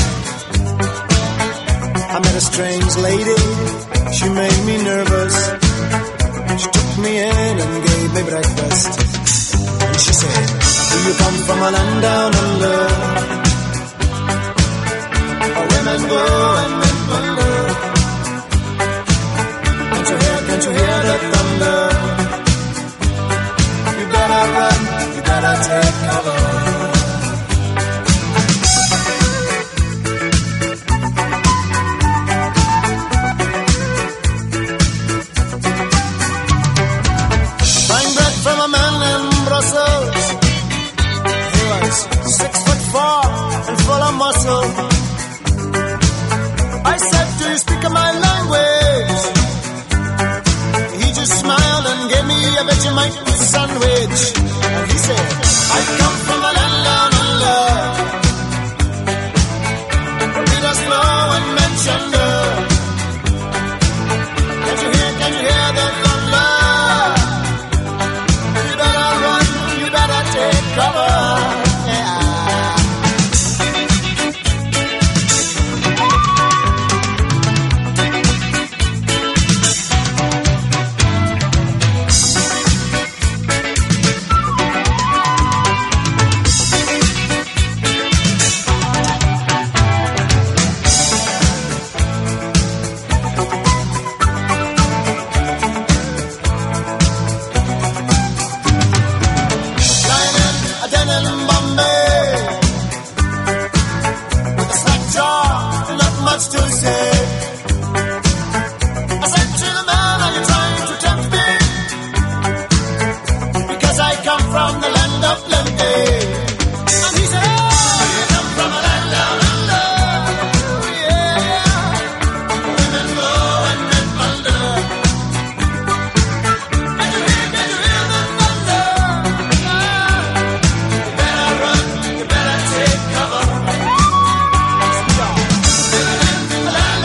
I met a strange lady, she made me nervous. She took me in and gave me breakfast. And she said, do you come from a land down under? Where women go and men wonder. Can't you hear, can't you hear the thunder? You better run, you better take cover. Six foot four and full of muscle. I said, do you speak my language? He just smiled and gave me a Vegemite sandwich. And he said, I come from a land down under. Rivers flow and men chunder. Can't you hear, can't you hear the thunder? You better run, you better take cover. Land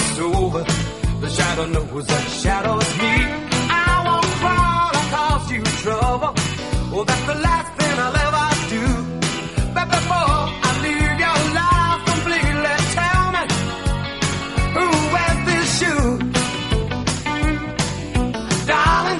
it's over. The shadow knows that shadow is me. I won't crawl or cause you trouble. Oh, that's the last thing I'll ever do. But before I leave your life completely, tell me, who wears this shoe? Darling,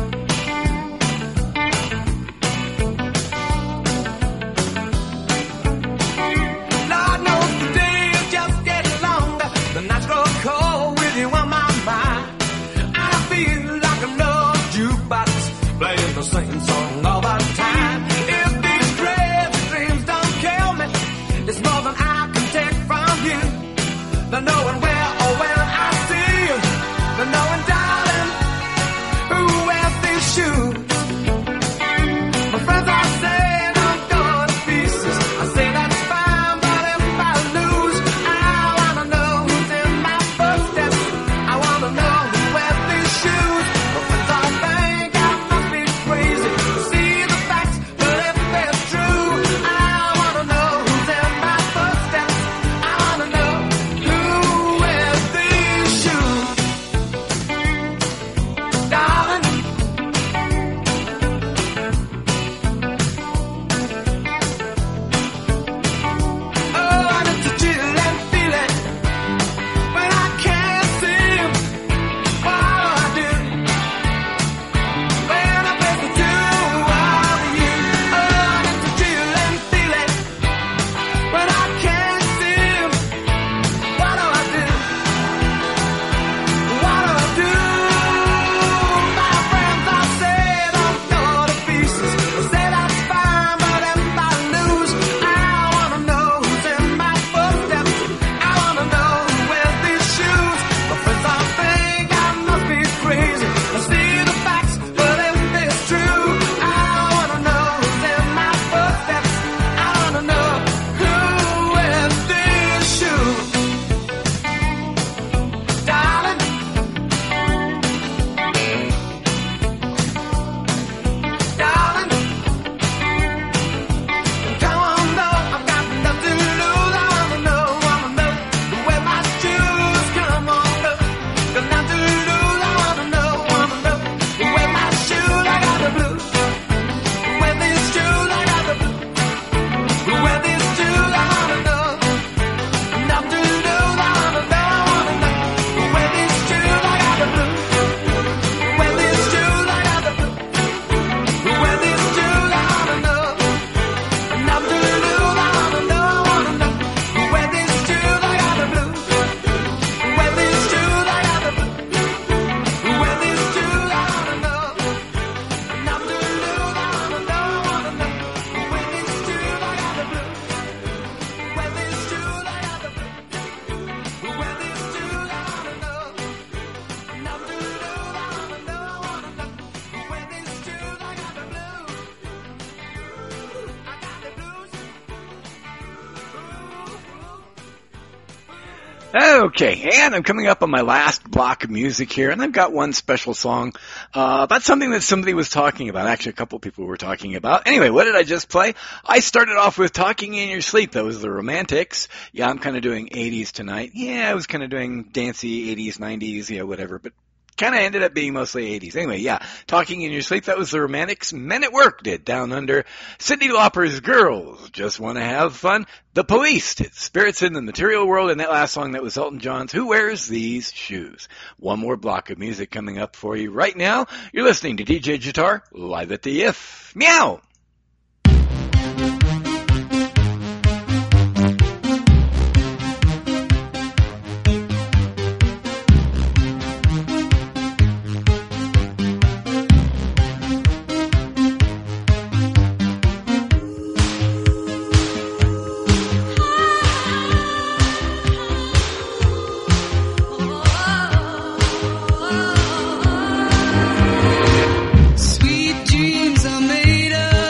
Lord knows the day is just getting longer. The nights grow cold with you on my mind. I feel like another jukebox playing the same song all the time. If these crazy dreams don't kill me, it's more than I can take from you. The knowing where or when I see you, the knowing, darling, who wears these shoes? My friends are saying I'm going to pieces. I say that's fine, but if I lose, I wanna know who's in my footsteps. I wanna know who wears these shoes. My friends all think I must be crazy to see the facts, but if they're true, I wanna know who's in my footsteps. I wanna know who wears these shoes. Darling, oh, and it's a chill and feeling when I can't see you. What do I do when I face the two of you? Oh, and it's a chill and feeling when I can't see you. What do I do? What do I do? My friends all say don't go to pieces. They say that's fine, but if I lose, I wanna know who's in my footsteps. I wanna know who wears these shoes. My friends all think I must be crazy. I see the facts, but if it's true, I wanna know who's in my footsteps. I wanna know who wears these shoes. Darling, darling, come on, no, I've got nothing to lose. I wanna know, wanna know who wears my shoes. Come on, no, got nothing to lose. I wanna know, wanna know who wears my shoes. I got the blues. Who wears these shoes? I got the blues. Who wears these shoes? I wanna know. Nothing to lose. I wanna know, wanna know who wears these shoes. I got the blues. Who wears these shoes? I got the blues. Who wears these shoes? I wanna know. Nothing to lose. I wanna know, wanna know who wears these shoes. I got the blues. Who wears these shoes? I got the blues. Who wears these shoes? I wanna know. Nothing to lose. I wanna know, wanna know who wears these shoes. I got the blues. Who wears these shoes? I got the blues. Who wears these shoes? I wanna know. Nothing to lose. I wanna know, wanna know who wears these shoes. I got the blues. I got the blues. Okay, and I'm coming up on my last block of music here, and I've got one special song uh, about something that somebody was talking about. Actually, a couple people were talking about. Anyway, what did I just play? I started off with Talking in Your Sleep. That was the Romantics. Yeah, I'm kind of doing eighties tonight. Yeah, I was kind of doing dancey eighties, nineties, yeah, whatever, but kind of ended up being mostly eighties. Anyway, yeah, Talking in Your Sleep, that was the Romantics. Men at Work did Down Under. Cyndi Lauper's Girls Just Want to Have Fun. The Police did Spirits in the Material World. And that last song, that was Elton John's Who Wears These Shoes. One more block of music coming up for you right now. You're listening to D J Guitar live at the I F. Meow! Sweet dreams are made of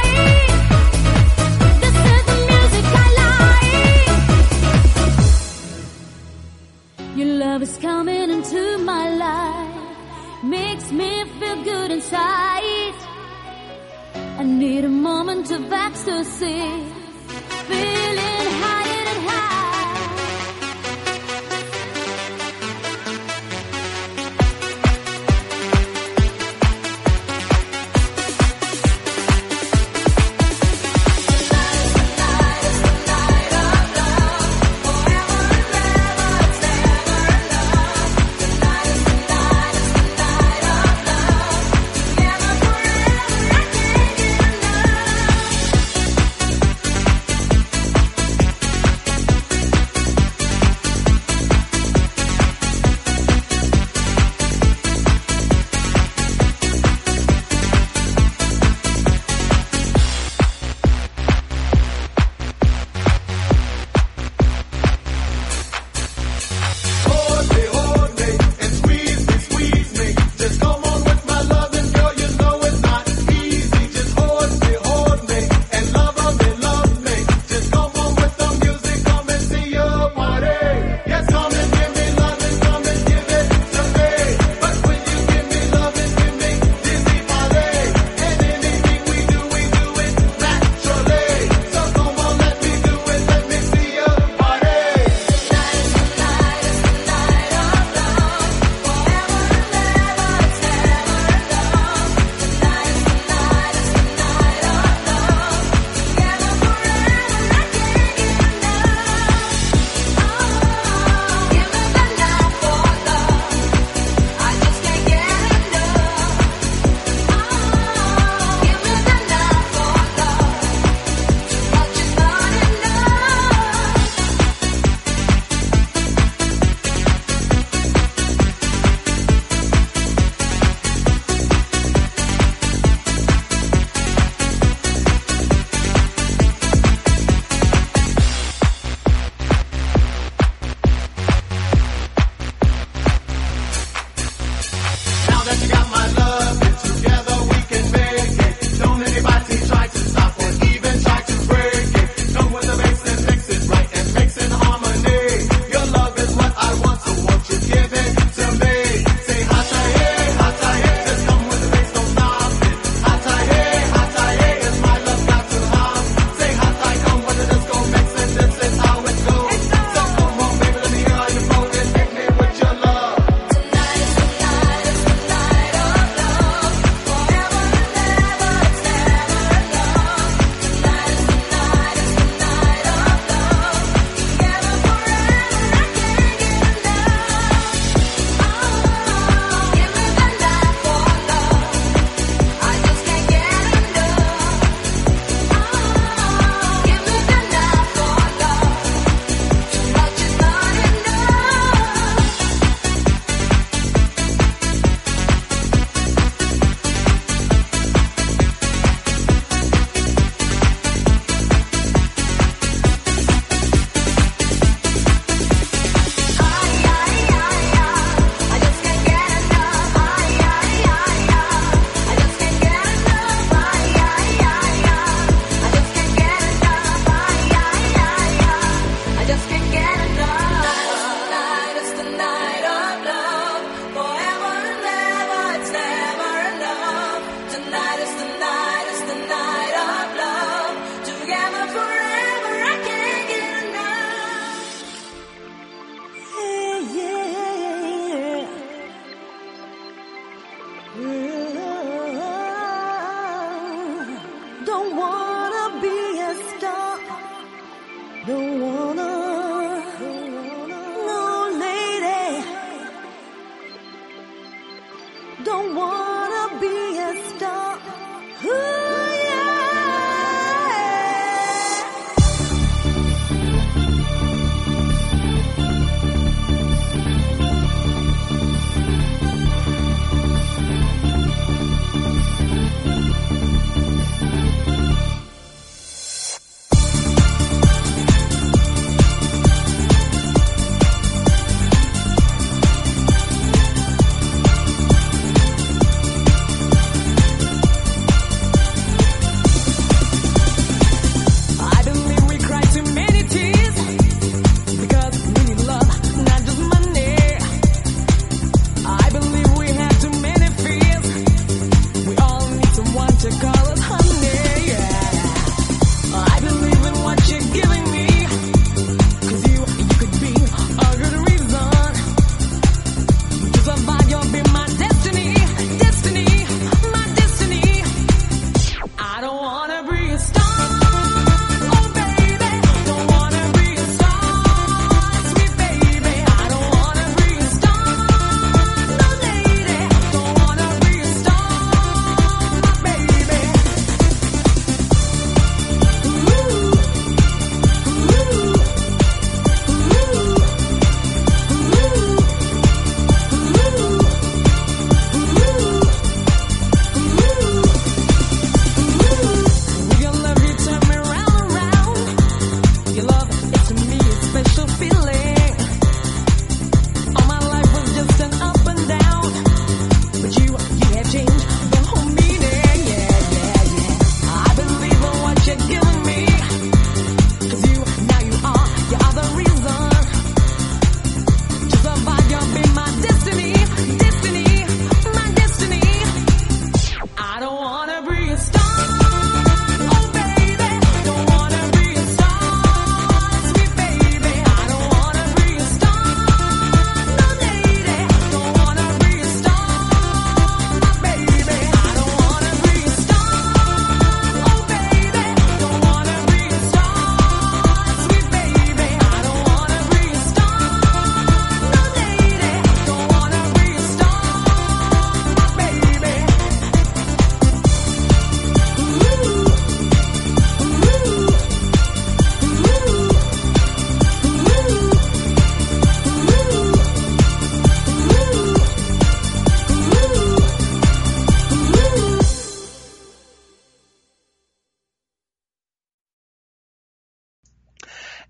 This is the music I like. Your love is coming into my life, makes me feel good inside. I need a moment of ecstasy, feeling higher and high.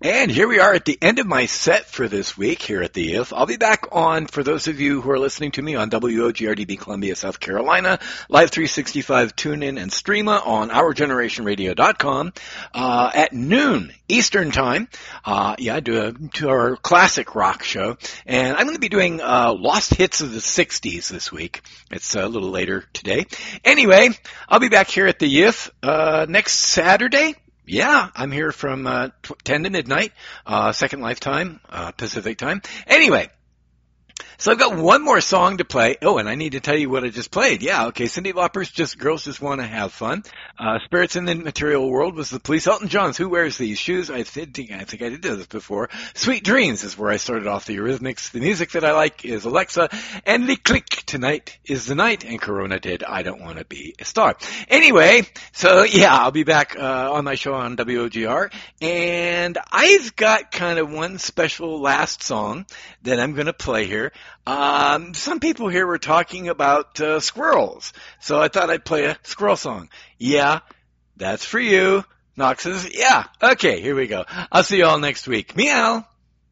And here we are at the end of my set for this week here at the If. I'll be back on, for those of you who are listening to me on W O G R D B Columbia, South Carolina, Live three sixty-five, tune in and streama on our generation radio dot com uh, at noon Eastern Time. Uh, yeah, I do a to our classic rock show. And I'm going to be doing uh, Lost Hits of the sixties this week. It's a little later today. Anyway, I'll be back here at the If uh, next Saturday. Yeah, I'm here from uh, ten to midnight, uh, Second Lifetime, uh, Pacific Time. Anyway, so I've got one more song to play. Oh, and I need to tell you what I just played. Yeah, okay, Cyndi Lauper's Just Girls Just Want to Have Fun. Uh, Spirits in the Material World was The Police. Elton John's Who Wears These Shoes? I think I think I did this before. Sweet Dreams is where I started off the Eurythmics. The music that I like is Alexa. And the Click, Tonight is the Night. And Corona did I Don't Want to Be a Star. Anyway, so yeah, I'll be back uh, on my show on W O G R. And I've got kind of one special last song that I'm going to play here. Um, some people here were talking about uh, squirrels, so I thought I'd play a squirrel song. Yeah, that's for you. Knox says, yeah, okay, here we go. I'll see you all next week. Meow.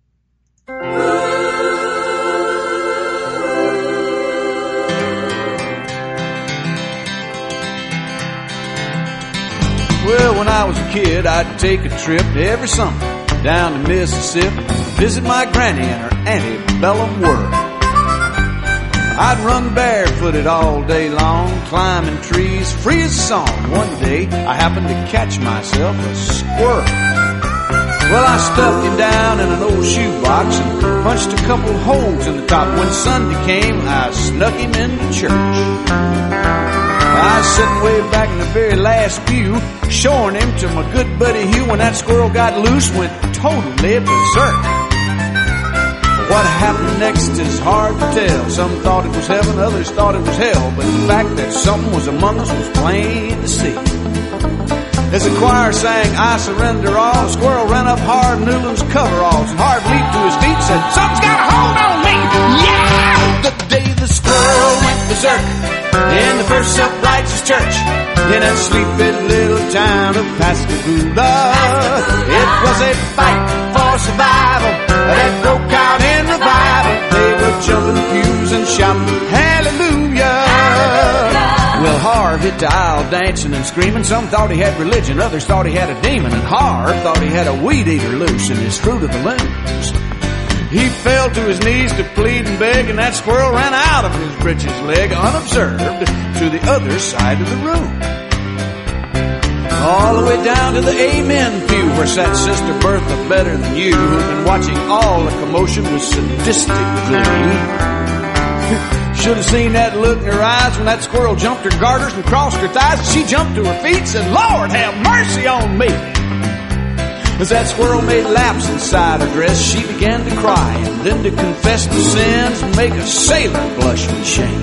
Well, when I was a kid, I'd take a trip every summer down to Mississippi, visit my granny and her antebellum world. I'd run barefooted all day long, climbing trees, free as a song. One day, I happened to catch myself a squirrel. Well, I stuffed him down in an old shoebox and punched a couple holes in the top. When Sunday came, I snuck him into church. I was sitting way back in the very last pew, showing him to my good buddy Hugh. When that squirrel got loose, went totally berserk. What happened next is hard to tell. Some thought it was heaven, others thought it was hell. But the fact that something was among us was plain to see. As the choir sang, I surrender all, the squirrel ran up hard, Newland's coveralls, and hard leaped to his feet, said, something's got a hold on me! Yeah! The day the squirrel went berserk in the First Self-Righteous Church in that sleepy little town of Pascagoula. It was a fight for survival that broke out in revival. They were jumping pews and shouting, hallelujah! Well, Harv hit the aisle dancing and screaming. Some thought he had religion, others thought he had a demon. And Harv thought he had a weed eater loose in his Fruit of the Looms. He fell to his knees to plead and beg, and that squirrel ran out of his breeches leg unobserved to the other side of the room. All the way down to the amen pew where sat Sister Bertha Better Than You, who'd been watching all the commotion with sadistic glee. Should have seen that look in her eyes when that squirrel jumped her garters and crossed her thighs. She jumped to her feet and said, Lord, have mercy on me. As that squirrel made laps inside her dress, she began to cry and then to confess the sins and make a sailor blush with shame.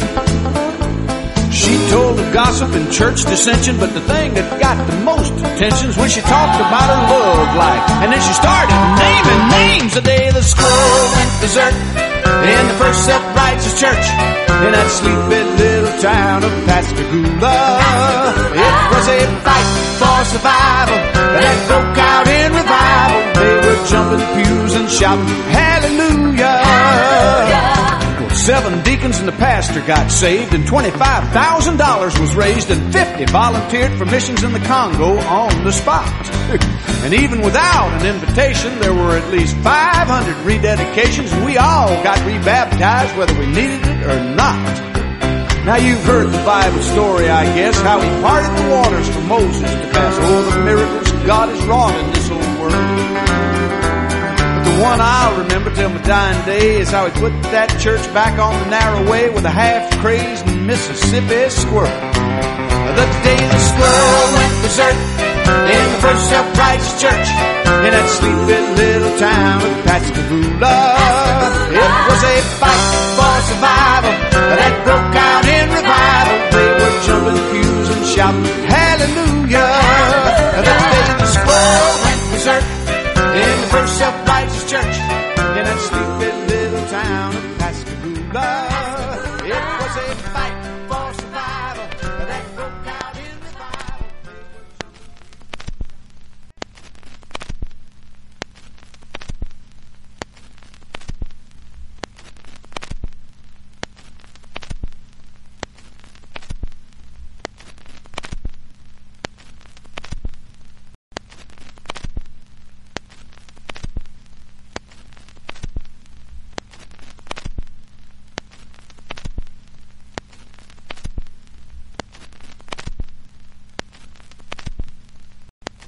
She told of gossip and church dissension, but the thing that got the most attention is when she talked about her love life. And then she started naming names. The day the squirrel went berserk in the First Self-Righteous Church in that sleepy little town of Pascagoula. It was a fight for survival that broke out in revival. They were jumping pews and shouting, hallelujah. Well, seven deacons and the pastor got saved, and twenty-five thousand dollars was raised, and fifty volunteered for missions in the Congo on the spot. And even without an invitation, there were at least five hundred rededications, and we all got rebaptized whether we needed it or not. Now you've heard the Bible story, I guess, how he parted the waters for Moses to pass. Oh, the miracles God has wrought in this old world. But the one I'll remember till my dying day is how he put that church back on the narrow way with a half-crazed Mississippi squirrel. The day the squirrel went berserk in the First Self-Righteous Church in that sleepy little town of Pascagoula. It was a fight for survival that broke out in revival. They were jumping pews and shouting, hallelujah. The day the squirrel went berserk in the First Self-Righteous Church in that sleepy little town of Pascagoula. It was a fight